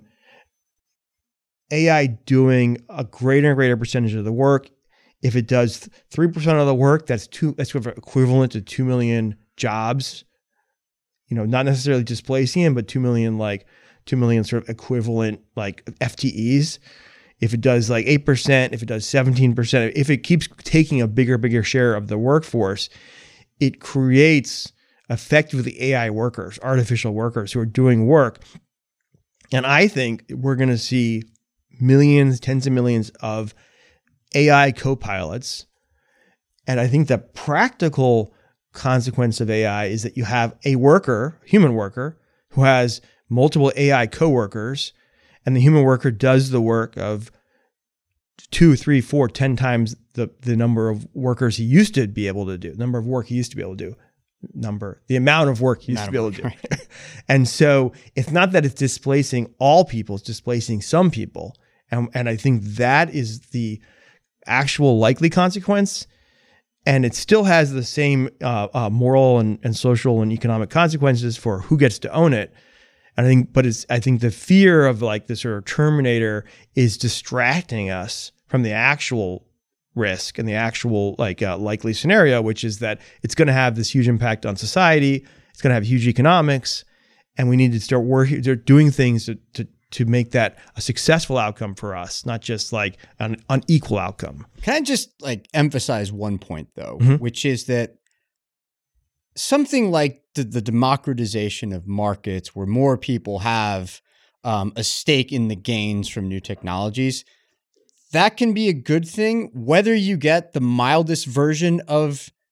A I doing a greater and greater percentage of the work. If it does three percent of the work, that's two, that's equivalent to two million jobs, you know, not necessarily displacing them, but two million, like two million sort of equivalent like F T Es. If it does like eight percent, if it does seventeen percent, if it keeps taking a bigger, bigger share of the workforce, it creates effectively A I workers, artificial workers who are doing work. And I think we're going to see millions, tens of millions of A I co-pilots. And I think the practical consequence of A I is that you have a worker, human worker, who has multiple A I coworkers, and the human worker does the work of two, three, four, ten times the, the number of workers he used to be able to do, number of work he used to be able to do. Number, the amount of work he used to be able to do. And so it's not that it's displacing all people, it's displacing some people. And, and I think that is the actual likely consequence. And it still has the same uh, uh, moral and, and social and economic consequences for who gets to own it. And I think, but it's, I think the fear of like this sort of Terminator is distracting us from the actual risk and the actual like uh, likely scenario, which is that it's going to have this huge impact on society. It's going to have huge economics, and we need to start working, doing things to, to, to make that a successful outcome for us, not just like an unequal outcome. Can I just like emphasize one point though, Mhm. which is that something like the, the democratization of markets where more people have um, a stake in the gains from new technologies, that can be a good thing, whether you get the mildest version of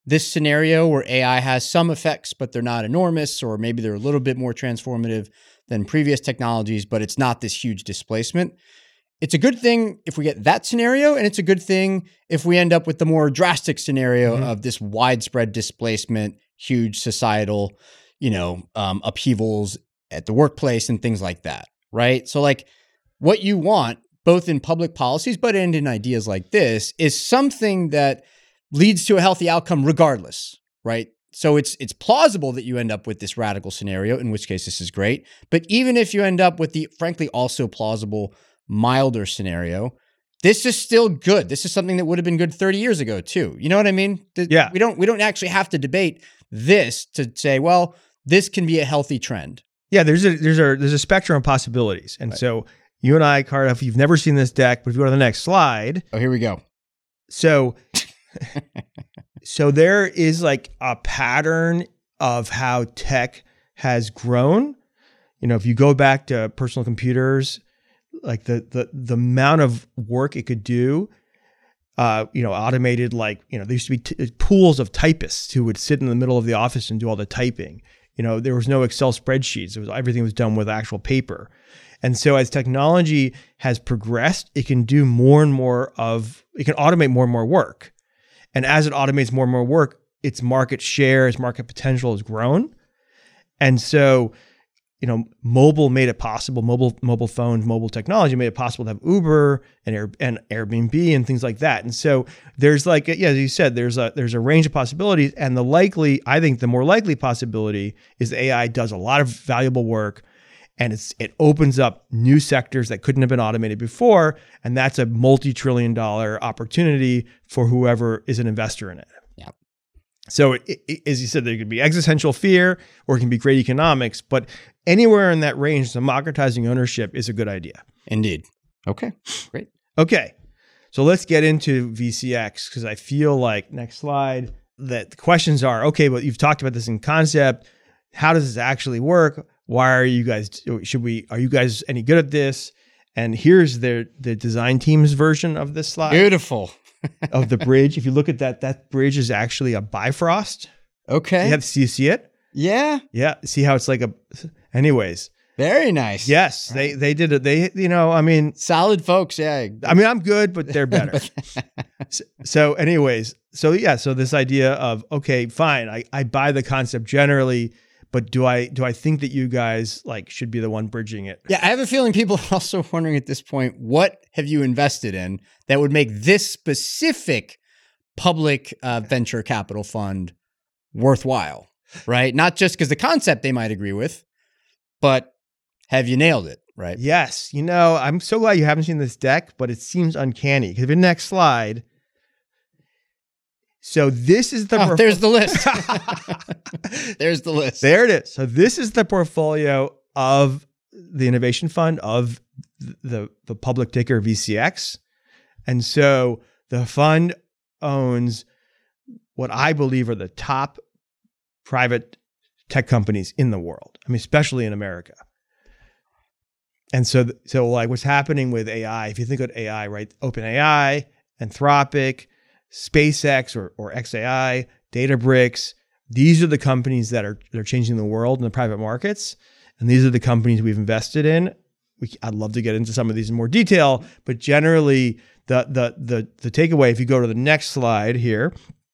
this scenario where A I has some effects, but they're not enormous, or maybe they're a little bit more transformative than previous technologies, but it's not this huge displacement. It's a good thing if we get that scenario, and it's a good thing if we end up with the more drastic scenario mm-hmm. of this widespread displacement, huge societal, you know, um, upheavals at the workplace and things like that, right? So like what you want, both in public policies, but and in ideas like this, is something that leads to a healthy outcome regardless, right? So it's it's plausible that you end up with this radical scenario, in which case this is great. But even if you end up with the, frankly, also plausible, milder scenario, this is still good. This is something that would have been good thirty years ago too. You know what I mean? Yeah. We don't we don't actually have to debate this to say, well, this can be a healthy trend. Yeah, there's a there's a there's a spectrum of possibilities. And right. so you and I, Cardiff, you've never seen this deck, but if you go to the next slide. Oh, here we go. So so there is like a pattern of how tech has grown. You know, if you go back to personal computers, like the the the amount of work it could do, uh, you know, automated, like, you know, there used to be t- pools of typists who would sit in the middle of the office and do all the typing. You know, there was no Excel spreadsheets. It was everything was done with actual paper. And so as technology has progressed, it can do more and more of, it can automate more and more work. And as it automates more and more work, its market share, its market potential has grown. And so, you know, mobile made it possible. Mobile, mobile phones, mobile technology made it possible to have Uber and Air, and Airbnb and things like that. And so there's like, yeah, as you said, there's a there's a range of possibilities. And the likely, I think, the more likely possibility is the A I does a lot of valuable work, and it's it opens up new sectors that couldn't have been automated before, and that's a multi-trillion dollar opportunity for whoever is an investor in it. Yeah. So, it, it, as you said, there could be existential fear, or it can be great economics, but anywhere in that range, democratizing ownership is a good idea. Indeed. Okay, great. Okay, so let's get into V C X, because I feel like, next slide, that the questions are, okay, but you've talked about this in concept. How does this actually work? Why are you guys, should we, are you guys any good at this? And here's the, the design team's version of this slide. Beautiful. Of the bridge. If you look at that, that bridge is actually a Bifrost. Okay. You have to see, you see it? Yeah. Yeah. See how it's like a, anyways. Very nice. Yes. Right. They, they did it. They, you know, I mean. Solid folks. Yeah. I mean, I'm good, but they're better. so, so anyways, so yeah. So this idea of, okay, fine. I, I buy the concept generally, but do I, do I think that you guys like should be the one bridging it? Yeah. I have a feeling people are also wondering at this point, what have you invested in that would make this specific public uh, venture capital fund worthwhile, right? Not just because the concept they might agree with, but have you nailed it, right? Yes. You know, I'm so glad you haven't seen this deck, but it seems uncanny. Because the next slide. So this is the... Oh, there's the list. There's the list. There it is. So this is the portfolio of the innovation fund of the, the public ticker V C X. And so the fund owns what I believe are the top private tech companies in the world. I mean, especially in America. And so, so like what's happening with A I, if you think of A I, right? OpenAI, Anthropic, SpaceX or, or X A I, Databricks, these are the companies that are, that are changing the world in the private markets. And these are the companies we've invested in. We, I'd love to get into some of these in more detail, but generally the, the, the, the takeaway, if you go to the next slide here,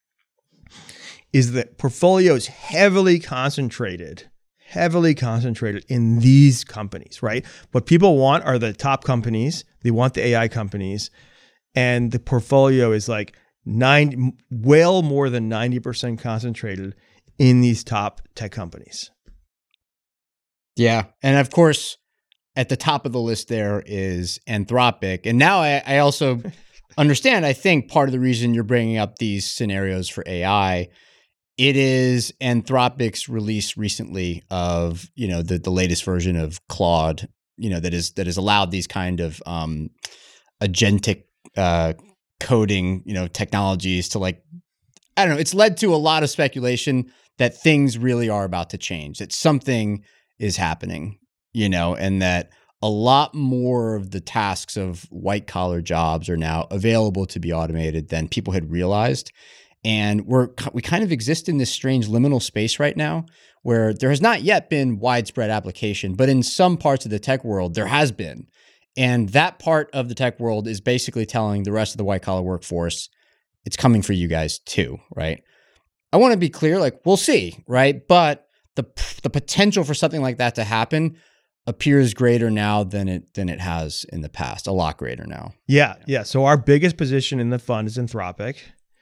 is that portfolio is heavily concentrated, heavily concentrated in these companies, right? What people want are the top companies. They want the A I companies. And the portfolio is like nine, well more than ninety percent concentrated in these top tech companies. Yeah. And of course, at the top of the list there is Anthropic. And now I, I also understand, I think part of the reason you're bringing up these scenarios for A I, it is Anthropic's release recently of, you know, the, the latest version of Claude, you know, that is, that has allowed these kind of um, agentic uh, coding, you know, technologies to like, I don't know, it's led to a lot of speculation that things really are about to change, that something is happening, you know, and that a lot more of the tasks of white collar jobs are now available to be automated than people had realized. And we're we kind of exist in this strange liminal space right now where there has not yet been widespread application, but in some parts of the tech world, there has been. And that part of the tech world is basically telling the rest of the white collar workforce, it's coming for you guys too, right? I want to be clear, like we'll see, right? But the the potential for something like that to happen appears greater now than it than it has in the past, a lot greater now. Yeah, yeah. So our biggest position in the fund is Anthropic.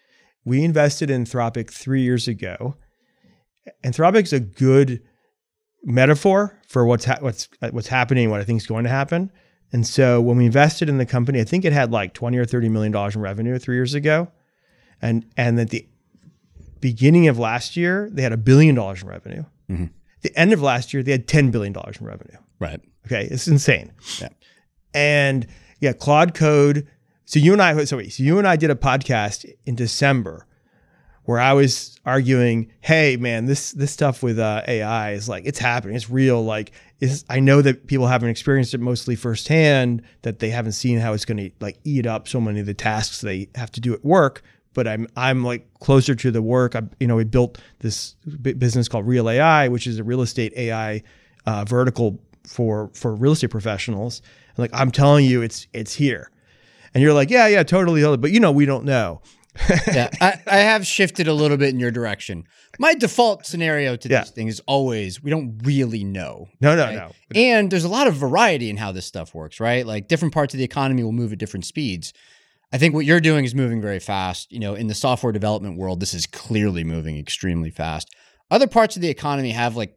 We invested in Anthropic three years ago. Anthropic is a good metaphor for what's ha- what's what's happening, what I think is going to happen. And so when we invested in the company, I think it had like twenty or thirty million dollars in revenue three years ago, and and at the beginning of last year, they had a billion dollars in revenue. Mm-hmm. At the end of last year, they had ten billion dollars in revenue. Right. Okay, it's insane. Yeah. And yeah, Claude Code. So you and I, so, wait, so you and I did a podcast in December where I was arguing, hey man, this this stuff with uh, A I is like, it's happening, it's real. Like, it's, I know that people haven't experienced it mostly firsthand, that they haven't seen how it's going to like eat up so many of the tasks they have to do at work. But I'm I'm like closer to the work. I, you know, we built this business called Real A I, which is a real estate A I uh, vertical for for real estate professionals. And like I'm telling you, it's it's here. And you're like, yeah, yeah, totally. But you know, we don't know. yeah, I, I have shifted a little bit in your direction. My default scenario to yeah. this thing is always, we don't really know. No, no, right? no. And there's a lot of variety in how this stuff works, right? Like different parts of the economy will move at different speeds. I think what you're doing is moving very fast. You know, in the software development world, this is clearly moving extremely fast. Other parts of the economy have like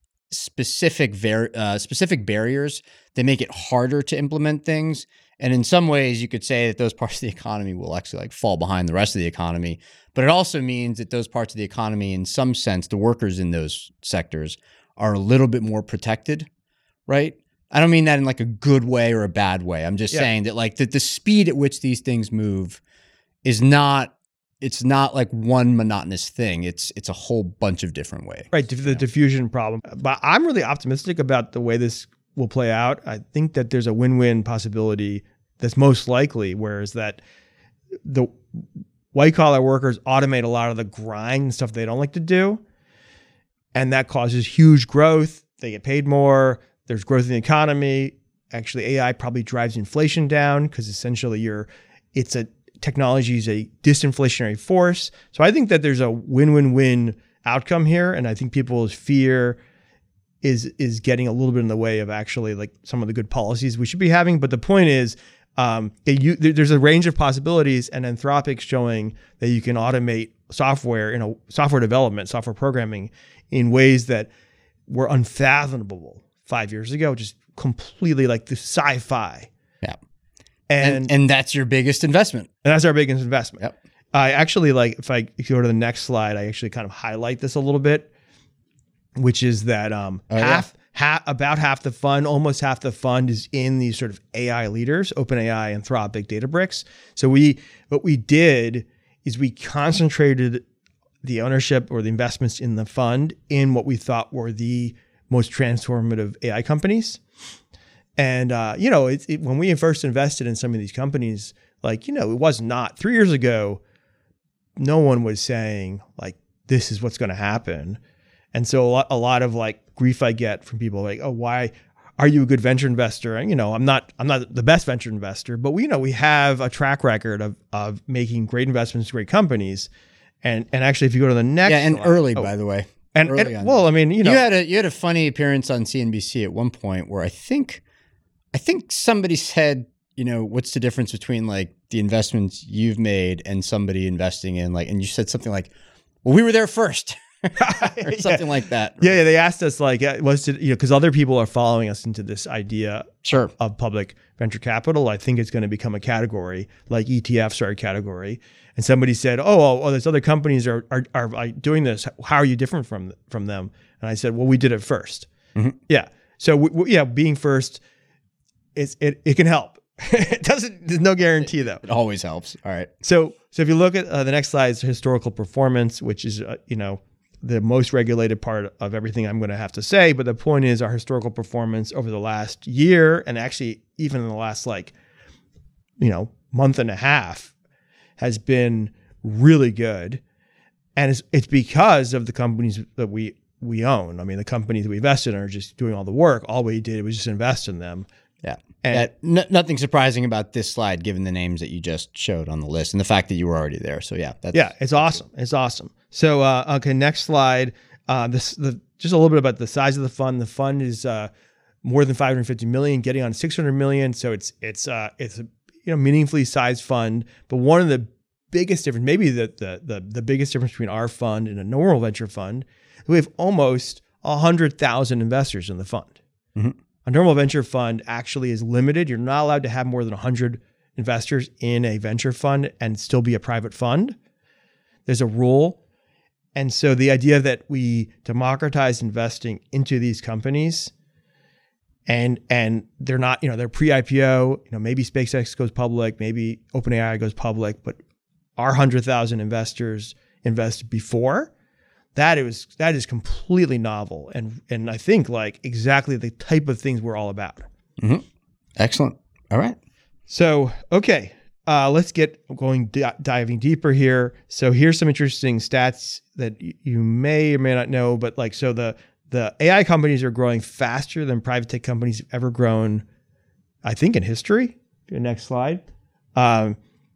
specific var- uh, specific barriers that make it harder to implement things. And in some ways, you could say that those parts of the economy will actually like fall behind the rest of the economy. But it also means that those parts of the economy, in some sense, the workers in those sectors are a little bit more protected, right? I don't mean that in like a good way or a bad way. I'm just yeah. saying that like the, the speed at which these things move is not, it's not like one monotonous thing. It's it's a whole bunch of different ways. Right, the know? diffusion problem. But I'm really optimistic about the way this will play out. I think that there's a win-win possibility that's most likely, whereas that the white collar workers automate a lot of the grind and stuff they don't like to do. And that causes huge growth. They get paid more. There's growth in the economy. Actually, A I probably drives inflation down because essentially you're, it's a technology is a disinflationary force. So I think that there's a win-win-win outcome here. And I think people's fear is is getting a little bit in the way of actually like some of the good policies we should be having. But the point is, um, it, you, there's a range of possibilities, and Anthropic's showing that you can automate software in a software development, software programming in ways that were unfathomable five years ago, just completely like the sci-fi. Yeah. And, and and that's your biggest investment. And that's our biggest investment. Yep. I actually like, if I if you go to the next slide, I actually kind of highlight this a little bit, which is that um, oh, half, yeah. half, about half the fund, almost half the fund is in these sort of A I leaders, OpenAI, Anthropic, Databricks. So we, what we did is we concentrated the ownership or the investments in the fund in what we thought were the most transformative A I companies. And, uh, you know, it, it, when we first invested in some of these companies, like, you know, it was not three years ago, no one was saying like, this is what's going to happen. And so a lot, a lot of like grief I get from people like, oh, why are you a good venture investor? And, you know, I'm not, I'm not the best venture investor, but we, you know, we have a track record of, of making great investments, great companies. And, and actually, if you go to the next, yeah, and slide, early, oh, by the way, and, and well, I mean, you know, you had a, you had a funny appearance on C N B C at one point where I think, I think somebody said, you know, what's the difference between like the investments you've made and somebody investing in like, and you said something like, well, we were there first. or something yeah. like that. Yeah, yeah, they asked us like, was it, you know, because other people are following us into this idea sure. of, of public venture capital. I think it's going to become a category, like E T Fs are a category. And somebody said, oh, oh, oh there's other companies are, are are are doing this. How are you different from from them? And I said, well, we did it first. Mm-hmm. Yeah. So we, we, yeah, being first, it's it it can help. It doesn't. There's no guarantee though. It always helps. All right. So so if you look at uh, the next slide, is historical performance, which is uh, you know. the most regulated part of everything I'm going to have to say. But the point is our historical performance over the last year, and actually even in the last like, you know, month and a half has been really good. and it's it's because of the companies that we we own. I mean, the companies that we invested in are just doing all the work. All we did was just invest in them. Yeah. And yeah, n- nothing surprising about this slide, given the names that you just showed on the list and the fact that you were already there. So yeah, that's yeah, it's awesome. It's awesome. So uh, okay, next slide. Uh, this the just a little bit about the size of the fund. The fund is uh, more than five hundred fifty million, getting on six hundred million. So it's it's uh, it's a you know meaningfully sized fund. But one of the biggest difference, maybe the the the, the biggest difference between our fund and a normal venture fund, we have almost a hundred thousand investors in the fund. Mm-hmm. A normal venture fund actually is limited. You're not allowed to have more than one hundred investors in a venture fund and still be a private fund. There's a rule. And so the idea that we democratize investing into these companies and and they're not, you know, they're pre-I P O, you know, maybe SpaceX goes public, maybe OpenAI goes public, but our one hundred thousand investors invest before. That is that is completely novel, and and I think like exactly the type of things we're all about. Mm-hmm. Excellent. All right. So okay, uh, let's get going d- diving deeper here. So here's some interesting stats that y- you may or may not know, but like so the the A I companies are growing faster than private tech companies have ever grown, I think, in history. The next slide. Um,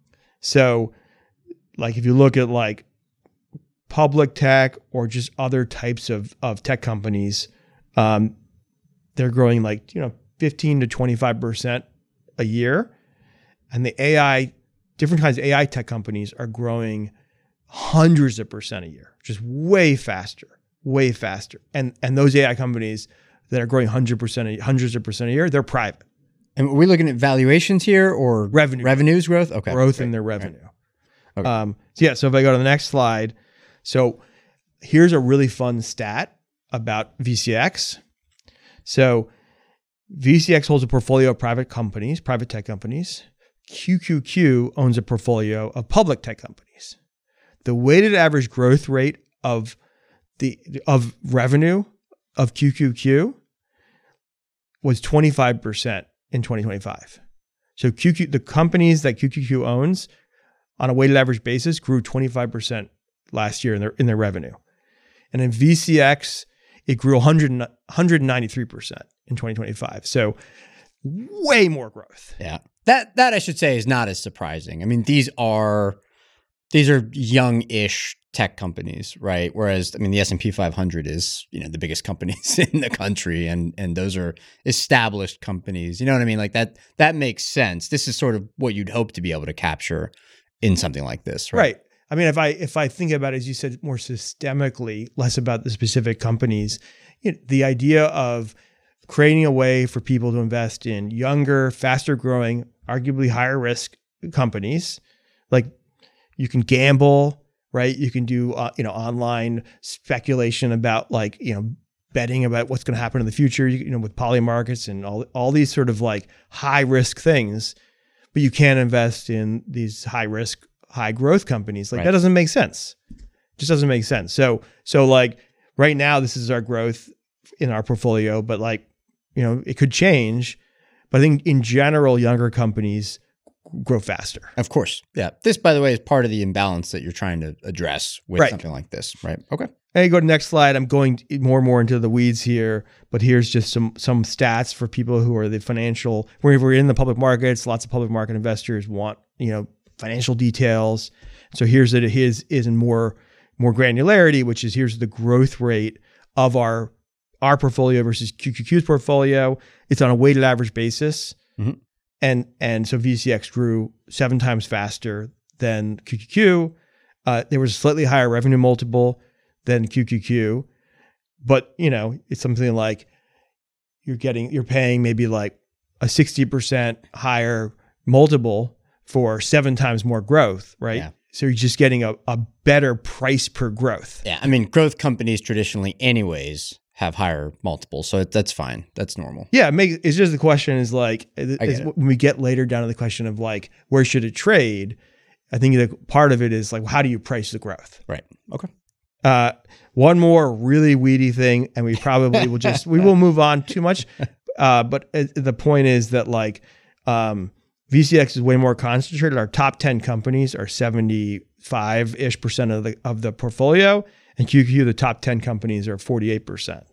so like if you look at like public tech or just other types of, of tech companies, um, they're growing like, you know, fifteen to twenty-five percent a year. And the A I, different kinds of A I tech companies are growing hundreds of percent a year, just way faster, way faster. And and those A I companies that are growing hundred percent, hundreds of percent a year, they're private. And are we looking at valuations here or revenue revenues growth? Okay. Growth Great. in their revenue. Right. Okay. Um, so yeah, so if I go to the next slide, so here's a really fun stat about V C X. So V C X holds a portfolio of private companies, private tech companies. Q Q Q owns a portfolio of public tech companies. The weighted average growth rate of the of revenue of Q Q Q was twenty-five percent in twenty twenty-five. So Q Q, the companies that Q Q Q owns on a weighted average basis grew twenty-five percent last year in their in their revenue. And in V C X, it grew one hundred, one hundred ninety-three percent in twenty twenty-five. So way more growth. Yeah. That that I should say is not as surprising. I mean, these are these are young-ish tech companies, right? Whereas I mean the S and P five hundred is, you know, the biggest companies in the country, and and those are established companies. You know what I mean? Like that that makes sense. This is sort of what you'd hope to be able to capture in something like this, right? Right. I mean, if I if I think about it, as you said, more systemically, less about the specific companies, you know, the idea of creating a way for people to invest in younger, faster growing, arguably higher risk companies, like you can gamble, right? You can do uh, you know online speculation about like you know betting about what's going to happen in the future, you, you know, with poly markets and all all these sort of like high risk things, but you can't invest in these high risk, high growth companies. Like right. That doesn't make sense. Just doesn't make sense. So so like right now, this is our growth in our portfolio, but like you know it could change. But I think in general, younger companies grow faster. Of course. Yeah. This, by the way, is part of the imbalance that you're trying to address with right. something like this, right? Okay. Hey, go to the next slide. I'm going more and more into the weeds here, but here's just some some stats for people who are the financial, where we're in the public markets, lots of public market investors want, you know, financial details. So here's it his is in more more granularity, which is here's the growth rate of our our portfolio versus Q Q Q's portfolio. It's on a weighted average basis. Mm-hmm. And and so V C X grew seven times faster than Q Q Q. Uh, there was a slightly higher revenue multiple than Q Q Q, but you know it's something like you're getting you're paying maybe like a sixty percent higher multiple for seven times more growth, right? Yeah. So you're just getting a, a better price per growth. Yeah, I mean growth companies traditionally, anyways, have higher multiples, so that's fine. That's normal. Yeah, it makes, it's just the question is like is when we get later down to the question of like where should it trade. I think the part of it is like how do you price the growth? Right. Okay. Uh, one more really weedy thing, and we probably will just we will move on too much. Uh, but uh, the point is that like um, V C X is way more concentrated. Our top ten companies are seventy-five-ish percent of the of the portfolio, and Q Q, the top ten companies are forty-eight percent.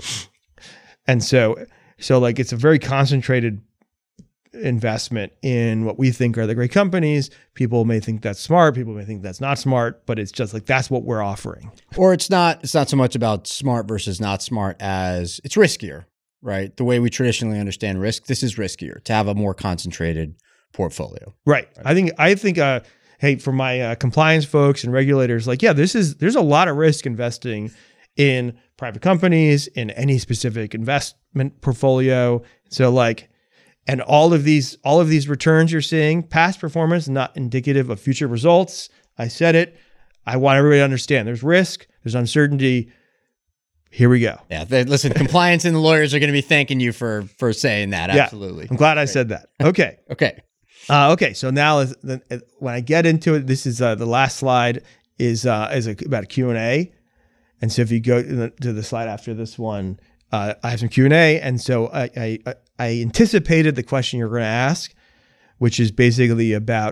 And so, so like it's a very concentrated investment in what we think are the great companies. People may think that's smart. People may think that's not smart, but it's just like, that's what we're offering. Or it's not, it's not so much about smart versus not smart as it's riskier, right? The way we traditionally understand risk, this is riskier to have a more concentrated portfolio. Right. I think, I think, uh, hey, for my uh, compliance folks and regulators, like, yeah, this is, there's a lot of risk investing in private companies, in any specific investment portfolio. So like, and all of these, all of these returns you're seeing, past performance, not indicative of future results. I said it. I want everybody to understand there's risk, there's uncertainty. Here we go. Yeah. They, listen, compliance and the lawyers are going to be thanking you for, for saying that. Absolutely. Yeah, I'm glad I said that. Okay. Okay. Uh, okay. So now is the, when I get into it, this is uh, the last slide is, uh, is a, about a Q and A. And so if you go to the, to the slide after this one, uh, I have some Q and A. And so I, I, I anticipated the question you're going to ask, which is basically about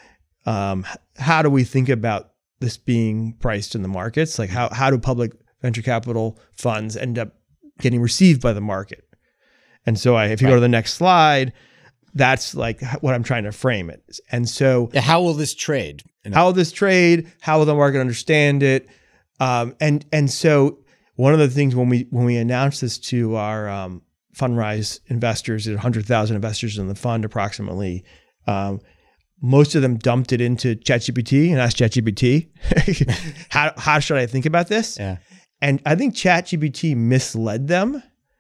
um, how do we think about this being priced in the markets? Like how, how do public venture capital funds end up getting received by the market? And so I, if you right. go to the next slide, that's like what I'm trying to frame it. And so yeah, how will this trade? How will this trade? How will the market understand it? Um, and, and so one of the things when we, when we announced this to our um, Fundrise investors, one hundred thousand investors in the fund approximately, um, most of them dumped it into ChatGPT and asked ChatGPT, how, how should I think about this? Yeah. And I think ChatGPT misled them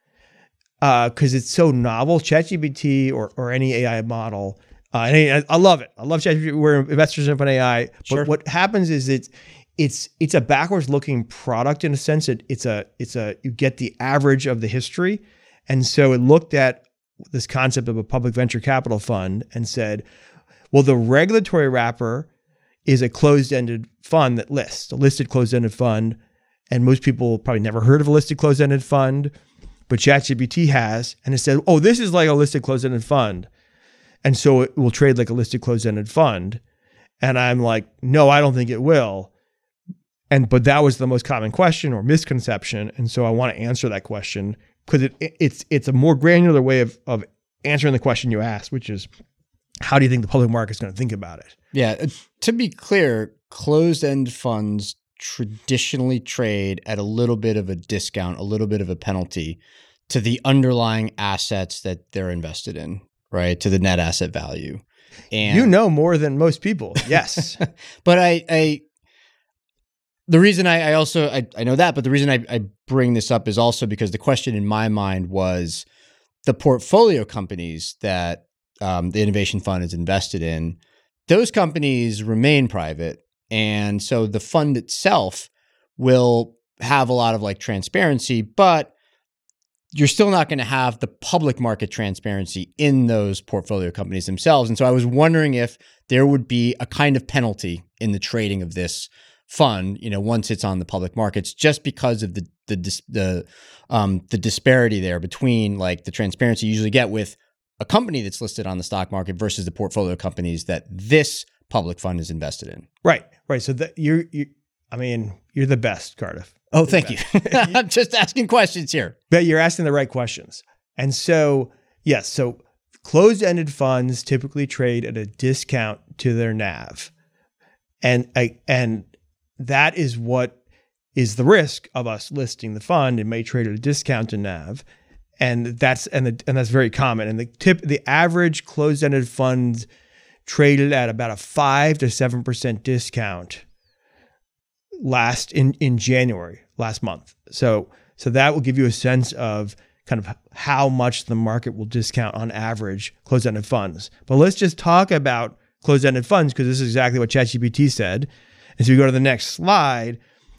because uh, it's so novel. ChatGPT or, or any A I model, uh, and I, I love it. I love ChatGPT. We're investors in OpenAI. Sure. But what happens is it's it's it's a backwards looking product in a sense. It, it's a it's a you get the average of the history. And so it looked at this concept of a public venture capital fund and said, well, the regulatory wrapper is a closed-ended fund that lists, a listed closed-ended fund. And most people probably never heard of a listed closed-ended fund, but ChatGPT has. And it said, oh, this is like a listed closed-ended fund. And so it will trade like a listed closed-ended fund. And I'm like, no, I don't think it will. And but that was the most common question or misconception. And so I want to answer that question because it, it, it's it's a more granular way of, of answering the question you asked, which is, how do you think the public market is going to think about it? Yeah. To be clear, closed-end funds traditionally trade at a little bit of a discount, a little bit of a penalty to the underlying assets that they're invested in, right? To the net asset value. And you know more than most people. Yes. But I, I, the reason I, I also, I, I know that, but the reason I, I bring this up is also because the question in my mind was the portfolio companies that um, the Innovation Fund is invested in, those companies remain private. And so the fund itself will have a lot of like transparency, but you're still not going to have the public market transparency in those portfolio companies themselves. And so I was wondering if there would be a kind of penalty in the trading of this fund, you know, once it's on the public markets, just because of the the the um, the disparity there between like the transparency you usually get with a company that's listed on the stock market versus the portfolio companies that this public fund is invested in. Right, right. So that you're, you, I mean, you're the best, Cardiff. Oh, You're thank you. I'm just asking questions here. But you're asking the right questions. And so, yes, so closed-ended funds typically trade at a discount to their N A V. And, I, and that is what is the risk of us listing the fund. It may trade at a discount to N A V. And that's, and, the, and that's very common. And the tip, the average closed-ended fund traded at about a five to seven percent discount last in, in January, last month. So, so that will give you a sense of kind of how much the market will discount on average closed-ended funds. But let's just talk about closed-ended funds because this is exactly what ChatGPT said. And so we go to the next slide.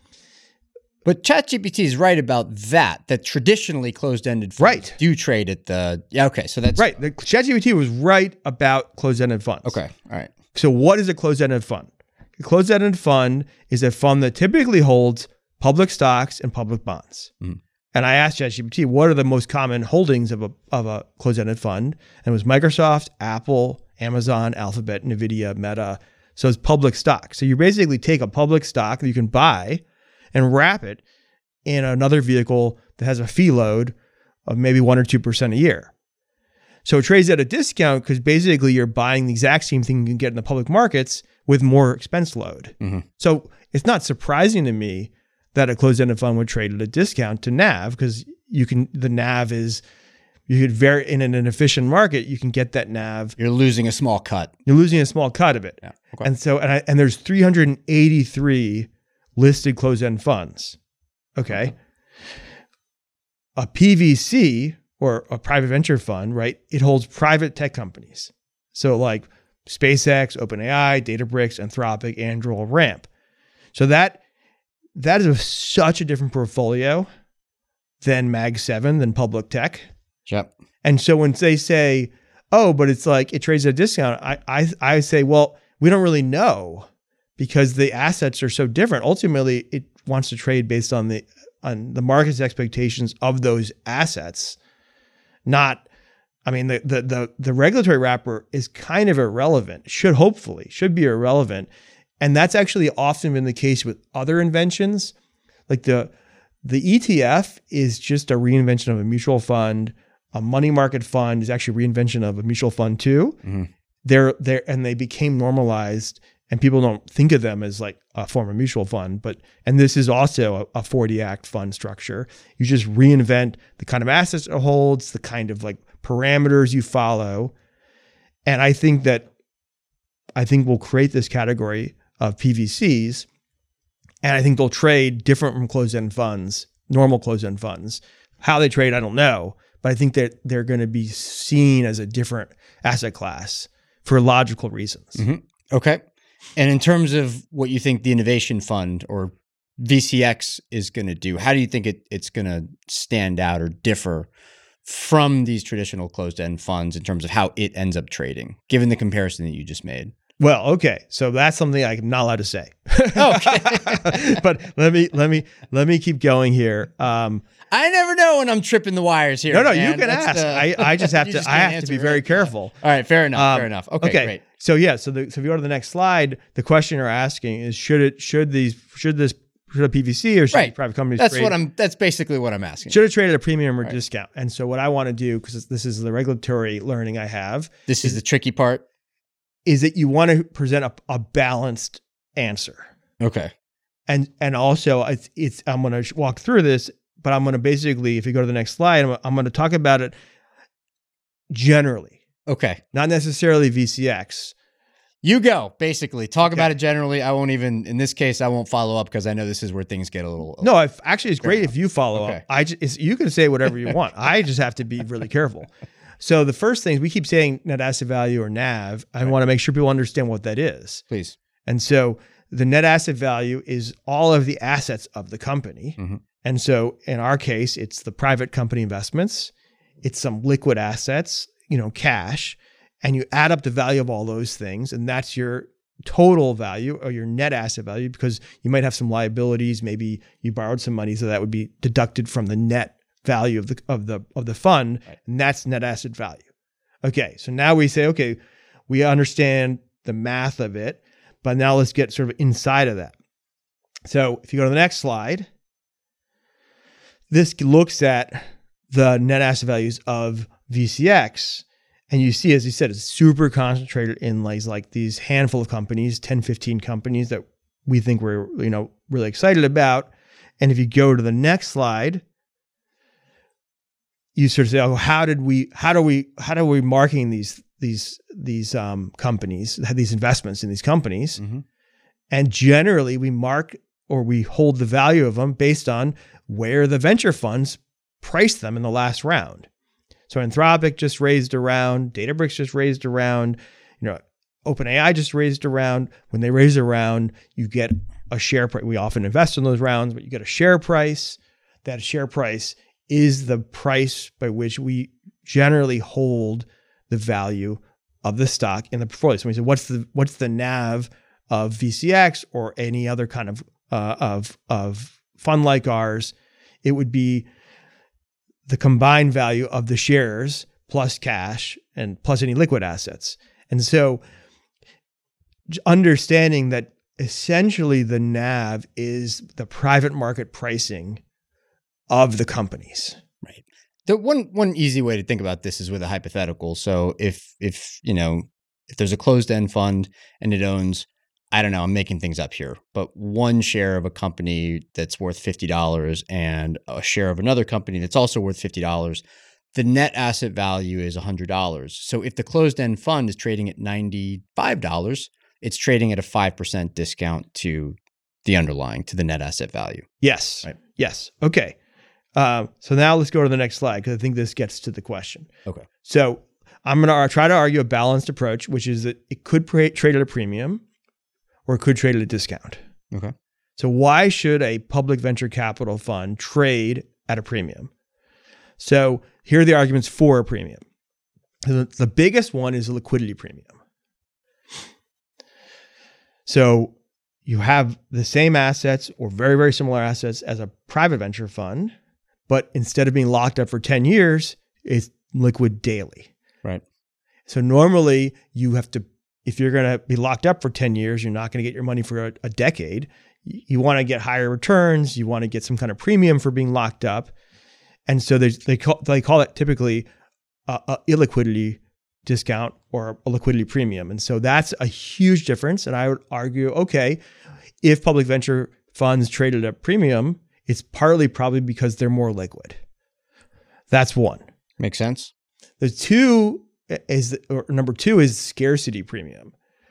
But ChatGPT is right about that, that traditionally closed-ended funds right. do trade at the, yeah, okay, so that's. Right, the ChatGPT was right about closed-ended funds. Okay, all right. So what is a closed-ended fund? A closed-ended fund is a fund that typically holds public stocks and public bonds. Mm. And I asked ChatGPT, what are the most common holdings of a, of a closed-ended fund? And it was Microsoft, Apple, Amazon, Alphabet, NVIDIA, Meta. So it's public stock. So you basically take a public stock that you can buy and wrap it in another vehicle that has a fee load of maybe one or two percent a year. So it trades at a discount because basically you're buying the exact same thing you can get in the public markets with more expense load. Mm-hmm. So it's not surprising to me that a closed-ended fund would trade at a discount to N A V because you can, the N A V is, you could very, in an efficient market, you can get that N A V. You're losing a small cut. You're losing a small cut of it. Yeah. Okay. And so, and, I, and there's three hundred eighty-three listed closed-end funds. Okay. okay. A P V C, or a private venture fund, right? It holds private tech companies. So like SpaceX, OpenAI, Databricks, Anthropic, Anduril, Ramp. So that that is a, such a different portfolio than Mag seven, than public tech. Yep. And so when they say, oh, but it's like it trades at a discount, I, I, I say, well, we don't really know because the assets are so different. Ultimately, it wants to trade based on the on the market's expectations of those assets. Not, I mean, the, the the the regulatory wrapper is kind of irrelevant, should hopefully, should be irrelevant. And that's actually often been the case with other inventions. Like the the E T F is just a reinvention of a mutual fund. A money market fund is actually a reinvention of a mutual fund too. Mm-hmm. They're there, and they became normalized, and people don't think of them as like a form of mutual fund. But and this is also a, a forty act fund structure. You just reinvent the kind of assets it holds, the kind of like parameters you follow, and I think that I think we'll create this category of P V Cs, and I think they'll trade different from closed-end funds, normal closed-end funds. How they trade, I don't know. But I think that they're going to be seen as a different asset class for logical reasons. Mm-hmm. Okay. And in terms of what you think the innovation fund or V C X is going to do, how do you think it, it's going to stand out or differ from these traditional closed-end funds in terms of how it ends up trading, given the comparison that you just made? Well, okay. So that's something I'm not allowed to say. Okay. But let me let me let me keep going here. Um, I never know when I'm tripping the wires here. No, no, man. you can That's ask. the, I, I just have to just I have to be very right? careful. All right, fair enough. Um, fair enough. Okay, okay, great. So yeah, so the, so if you go to the next slide, the question you're asking is should it should these should this should a P V C or should right. private companies That's trade? what I'm that's basically what I'm asking. Should it trade at a premium or right. discount? And so what I want to do, because this is the regulatory learning I have. This is, is the tricky part. Is that you want to present a, a balanced answer. Okay. And and also it's, it's I'm going to walk through this, but I'm going to basically, if you go to the next slide, I'm, I'm going to talk about it generally. Okay. Not necessarily V C X. You go, basically. Talk okay. about it generally. I won't even, in this case, I won't follow up because I know this is where things get a little... No, if, actually, it's great enough. If you follow okay. up. I just, you can say whatever you want. I just have to be really careful. So the first thing, we keep saying net asset value or N A V. I right. want to make sure people understand what that is. Please. And so the net asset value is all of the assets of the company. Mm-hmm. And so in our case, it's the private company investments. It's some liquid assets, you know, cash. And you add up the value of all those things, and that's your total value or your net asset value, because you might have some liabilities. Maybe you borrowed some money, so that would be deducted from the net value of the of the of the fund, right. and that's net asset value. Okay, so now we say, okay, we understand the math of it, but now let's get sort of inside of that. So if you go to the next slide, this looks at the net asset values of V C X. And you see, as you said, it's super concentrated in like, like these handful of companies, ten, fifteen companies that we think we're, you know, really excited about. And if you go to the next slide, you sort of say, oh, how did we, how do we, how do we marking these, these, these um, companies, these investments in these companies? Mm-hmm. And generally we mark or we hold the value of them based on where the venture funds priced them in the last round. So Anthropic just raised a round, Databricks just raised a round, you know, OpenAI just raised a round. When they raise a round, you get a share price. We often invest in those rounds, but you get a share price. That share price is the price by which we generally hold the value of the stock in the portfolio. So we say, what's the what's the N A V of V C X or any other kind of uh, of of fund like ours? It would be the combined value of the shares plus cash and plus any liquid assets. And so understanding that essentially the N A V is the private market pricing of the companies. Right. The one one easy way to think about this is with a hypothetical. So if if you know if there's a closed-end fund and it owns, I don't know, I'm making things up here, but one share of a company that's worth fifty dollars and a share of another company that's also worth fifty dollars, the net asset value is one hundred dollars. So if the closed-end fund is trading at ninety-five dollars, it's trading at a five percent discount to the underlying, to the net asset value. Yes. Right. Yes. Okay. Uh, so now let's go to the next slide because I think this gets to the question. Okay. So I'm going to try to argue a balanced approach, which is that it could pra- trade at a premium or it could trade at a discount. Okay. So why should a public venture capital fund trade at a premium? So here are the arguments for a premium. The, the biggest one is a liquidity premium. So you have the same assets or very, very similar assets as a private venture fund, but instead of being locked up for ten years, it's liquid daily. Right. So normally you have to, if you're going to be locked up for ten years, you're not going to get your money for a, a decade. You want to get higher returns. You want to get some kind of premium for being locked up. And so there's, they call, they call it typically a, a illiquidity discount or a liquidity premium. And so that's a huge difference. And I would argue, okay, if public venture funds traded at a premium, it's partly probably because they're more liquid. That's one. Makes sense. The two is, or number two is scarcity premium.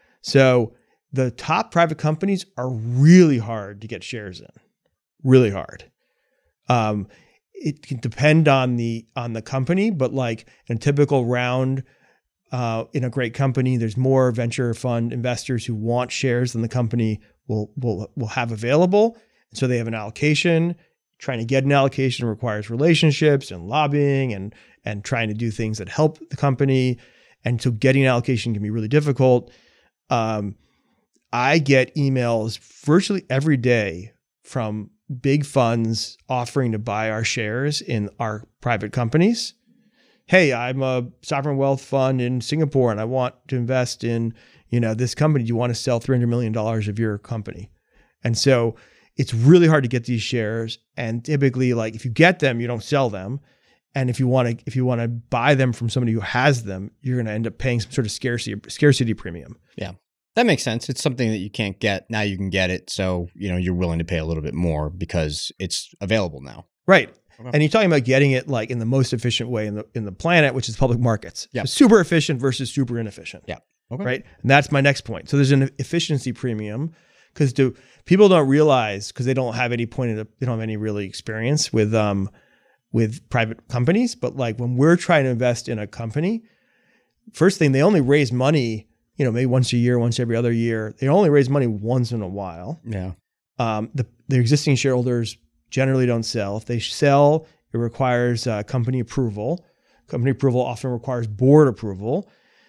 So the top private companies are really hard to get shares in, really hard. Um, it can depend on the on the company, but like in a typical round uh, in a great company, there's more venture fund investors who want shares than the company will will will have available. So they have an allocation. Trying to get an allocation requires relationships and lobbying and and trying to do things that help the company. And so getting an allocation can be really difficult. Um, I get emails virtually every day from big funds offering to buy our shares in our private companies. Hey, I'm a sovereign wealth fund in Singapore and I want to invest in, you know, this company. Do you want to sell three hundred million dollars of your company? And so it's really hard to get these shares. And typically, like if you get them, you don't sell them. And if you want to, if you want to buy them from somebody who has them, you're going to end up paying some sort of scarcity scarcity premium. Yeah, that makes sense. It's something that you can't get. Now you can get it. So, you know, you're willing to pay a little bit more because it's available now. Right. Okay. And you're talking about getting it like in the most efficient way in the in the planet, which is public markets. Yeah. So super efficient versus super inefficient. Yeah. Okay. Right. And that's my next point. So there's an efficiency premium because do people don't realize because they don't have any point of, they don't have any really experience with um with private companies. But like when we're trying to invest in a company, first thing, they only raise money, you know, maybe once a year, once every other year. They only raise money once in a while. Yeah. Um, the, the existing shareholders generally don't sell. If they sell, it requires uh, company approval. Company approval often requires board approval.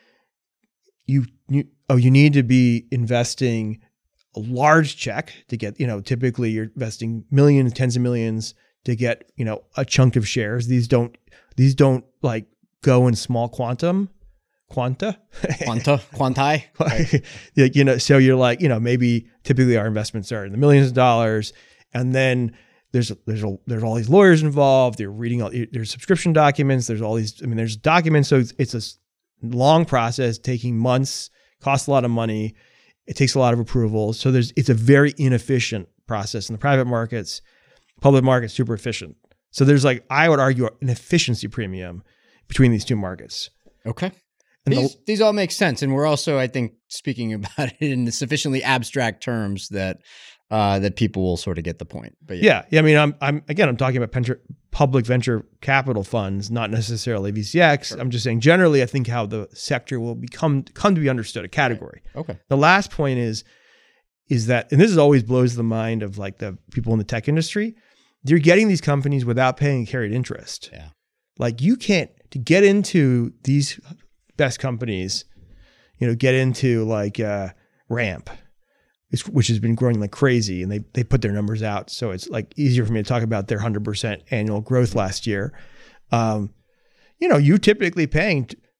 You, you, oh, you need to be investing a large check to get, you know, typically you're investing millions, tens of millions to get, you know, a chunk of shares. These don't, these don't like go in small quantum, quanta, quanta, quanti, right. You know, so you're like, you know, maybe typically our investments are in the millions of dollars. And then there's, there's, a, there's all these lawyers involved. They're reading all, there's subscription documents. There's all these, I mean, there's documents. So it's, it's a long process taking months, costs a lot of money. It takes a lot of approvals. So there's, it's a very inefficient process in the private markets. Public markets, super efficient. So there's like, I would argue an efficiency premium between these two markets. Okay. And these, the, these all make sense. And we're also, I think, speaking about it in sufficiently abstract terms that uh, that people will sort of get the point. But yeah. yeah, yeah. I mean, I'm, I'm again, I'm talking about venture, public venture capital funds, not necessarily V C X. Sure. I'm just saying generally, I think how the sector will become come to be understood, a category. Okay. The last point is, is that, and this is always blows the mind of like the people in the tech industry. You're getting these companies without paying carried interest. Yeah. Like you can't, to get into these best companies, you know, get into like uh, Ramp, which has been growing like crazy, and they they put their numbers out. So it's like easier for me to talk about their one hundred percent annual growth last year. Um, you know, you typically paying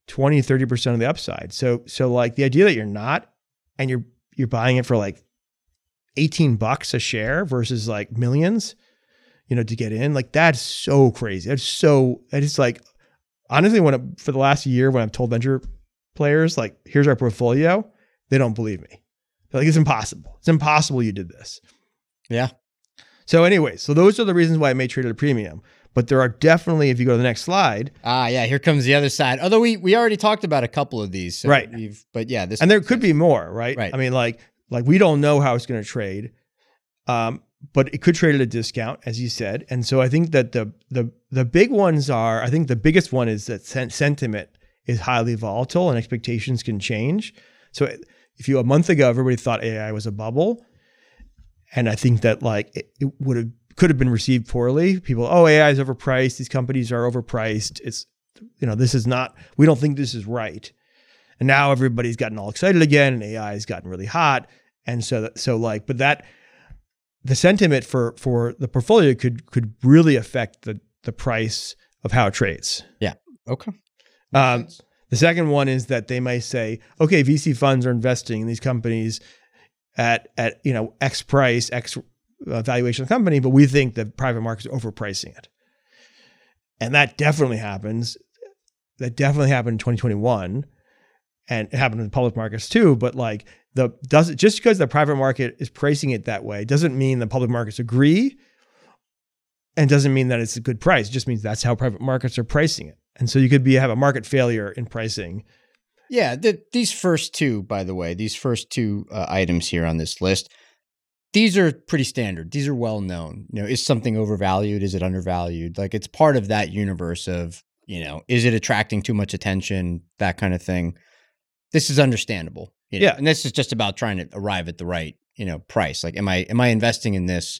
twenty, thirty percent of the upside. So, so like the idea that you're not, and you're, you're buying it for like eighteen bucks a share versus like millions, you know, to get in, like that's so crazy. That's so, that is like, honestly, when it, for the last year, when I've told venture players, like, here's our portfolio, they don't believe me. They're like, it's impossible. It's impossible you did this. Yeah. So anyway, so those are the reasons why it may trade at a premium. But there are definitely, if you go to the next slide. Ah, yeah, here comes the other side. Although we we already talked about a couple of these. So right. We've, but yeah, this. And there could be more, right? Right. I mean, like, like we don't know how it's going to trade. Um, but it could trade at a discount, as you said. And so I think that the the the big ones are, I think the biggest one is that sen- sentiment is highly volatile and expectations can change. So if you, a month ago, everybody thought A I was a bubble. And I think that like it, it would have, could have been received poorly. People, oh, A I is overpriced. These companies are overpriced. It's, you know, this is not, we don't think this is right. And now everybody's gotten all excited again and A I has gotten really hot. And so, that, so like, but that, the sentiment for, for the portfolio could, could really affect the, the price of how it trades. Yeah. Okay. Um, the second one is that they may say, okay, V C funds are investing in these companies at, at, you know, X price, X uh, valuation of the company, but we think the private markets are overpricing it. And that definitely happens. That definitely happened in twenty twenty-one, and it happened in the public markets too. But like the, does it, just because the private market is pricing it that way, doesn't mean the public markets agree, and doesn't mean that it's a good price. It just means that's how private markets are pricing it. And so you could be have a market failure in pricing. Yeah, the, these first two, by the way, these first two uh, items here on this list, these are pretty standard. These are well known. You know, is something overvalued? Is it undervalued? Like it's part of that universe of, you know, is it attracting too much attention? That kind of thing. This is understandable. You know? Yeah, and this is just about trying to arrive at the right, you know, price. Like, am I am I investing in this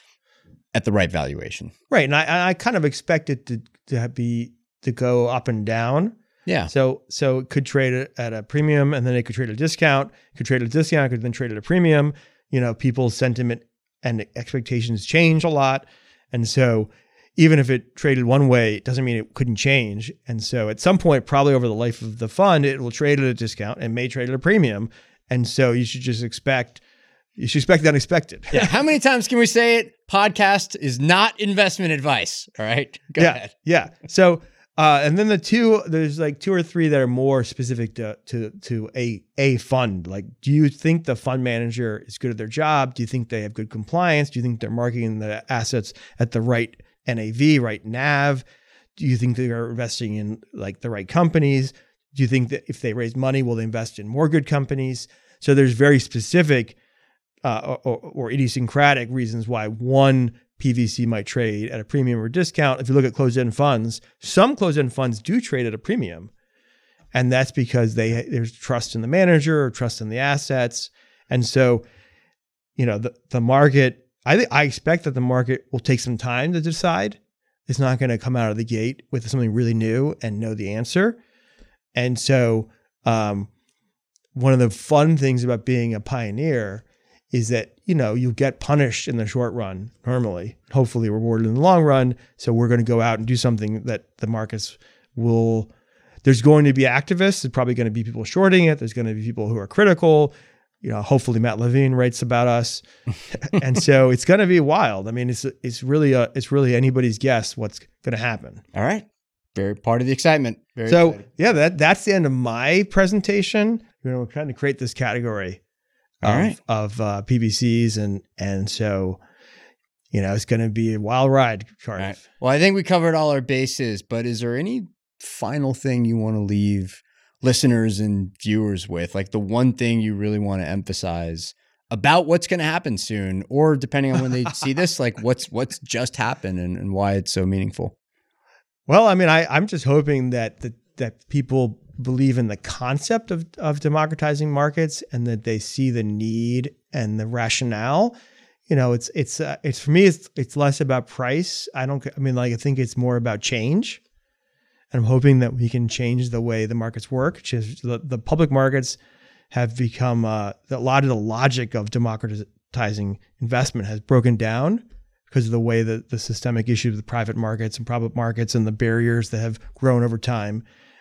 at the right valuation? Right, and I I kind of expect it to to be to go up and down. Yeah. So so it could trade at a premium, and then it could trade at a discount. It could trade at a discount, could then trade at a premium. You know, people's sentiment and expectations change a lot. And so even if it traded one way, it doesn't mean it couldn't change. And so at some point, probably over the life of the fund, it will trade at a discount and may trade at a premium. And so you should just expect, you should expect the unexpected. Yeah. How many times can we say it? Podcast is not investment advice. All right. Go yeah, ahead. Yeah. So, uh, and then the two, there's like two or three that are more specific to, to, to a, a fund. Like, do you think the fund manager is good at their job? Do you think they have good compliance? Do you think they're marketing the assets at the right N A V, right N A V? Do you think they are investing in like the right companies? Do you think that if they raise money, will they invest in more good companies? So there's very specific uh, or, or idiosyncratic reasons why one P V C might trade at a premium or discount. If you look at closed-end funds, some closed-end funds do trade at a premium. And that's because they there's trust in the manager or trust in the assets. And so, you know, the, the market, I think I expect that the market will take some time to decide. It's not going to come out of the gate with something really new and know the answer. And so um, one of the fun things about being a pioneer is that, you know, you get punished in the short run normally, hopefully rewarded in the long run. So we're going to go out and do something that the markets will, there's going to be activists. There's probably going to be people shorting it. There's going to be people who are critical. You know, hopefully Matt Levine writes about us. And so it's going to be wild. I mean, it's, it's really, a, it's really anybody's guess what's going to happen. All right. Very part of the excitement. Very so exciting. yeah, that that's the end of my presentation. You know, we're trying to create this category All of, right. of uh, P V Cs. And, and so, you know, it's going to be a wild ride, Cardiff. All right. Well, I think we covered all our bases, but is there any final thing you want to leave listeners and viewers with? Like the one thing you really want to emphasize about what's going to happen soon, or depending on when they see this, like what's, what's just happened and, and why it's so meaningful? Well, I mean, I, I'm just hoping that the, that people believe in the concept of, of democratizing markets and that they see the need and the rationale. You know, it's it's uh, it's for me, it's it's less about price. I don't. I mean, like I think it's more about change, and I'm hoping that we can change the way the markets work. Which is the, the public markets have become uh, a lot of the logic of democratizing investment has broken down because of the way that the systemic issues of the private markets and private markets and the barriers that have grown over time.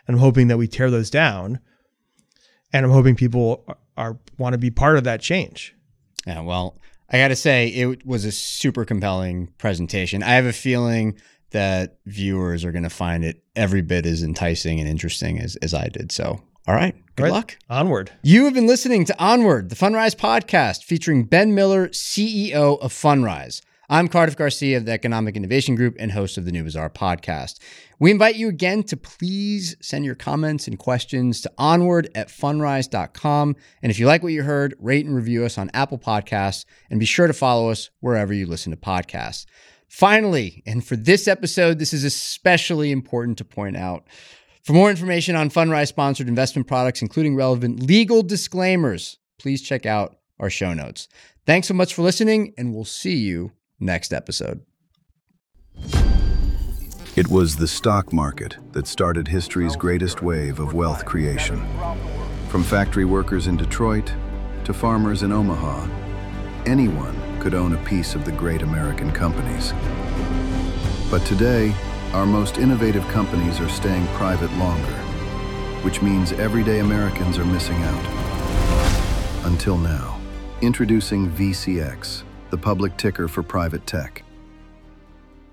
And I'm hoping that we tear those down. And I'm hoping people are, are want to be part of that change. Yeah, well, I got to say, it was a super compelling presentation. I have a feeling that viewers are going to find it every bit as enticing and interesting as, as I did. So, all right, good Right. luck. Onward. You have been listening to Onward, the Fundrise podcast featuring Ben Miller, C E O of Fundrise. I'm Cardiff Garcia of the Economic Innovation Group and host of the New Bazaar podcast. We invite you again to please send your comments and questions to onward at fundrise dot com. And if you like what you heard, rate and review us on Apple Podcasts and be sure to follow us wherever you listen to podcasts. Finally, and for this episode, this is especially important to point out. For more information on Fundrise-sponsored investment products, including relevant legal disclaimers, please check out our show notes. Thanks so much for listening, and we'll see you next episode. It was the stock market that started history's greatest wave of wealth creation. From factory workers in Detroit to farmers in Omaha, anyone could own a piece of the great American companies. But today, our most innovative companies are staying private longer, which means everyday Americans are missing out. Until now. Introducing V C X, the public ticker for private tech.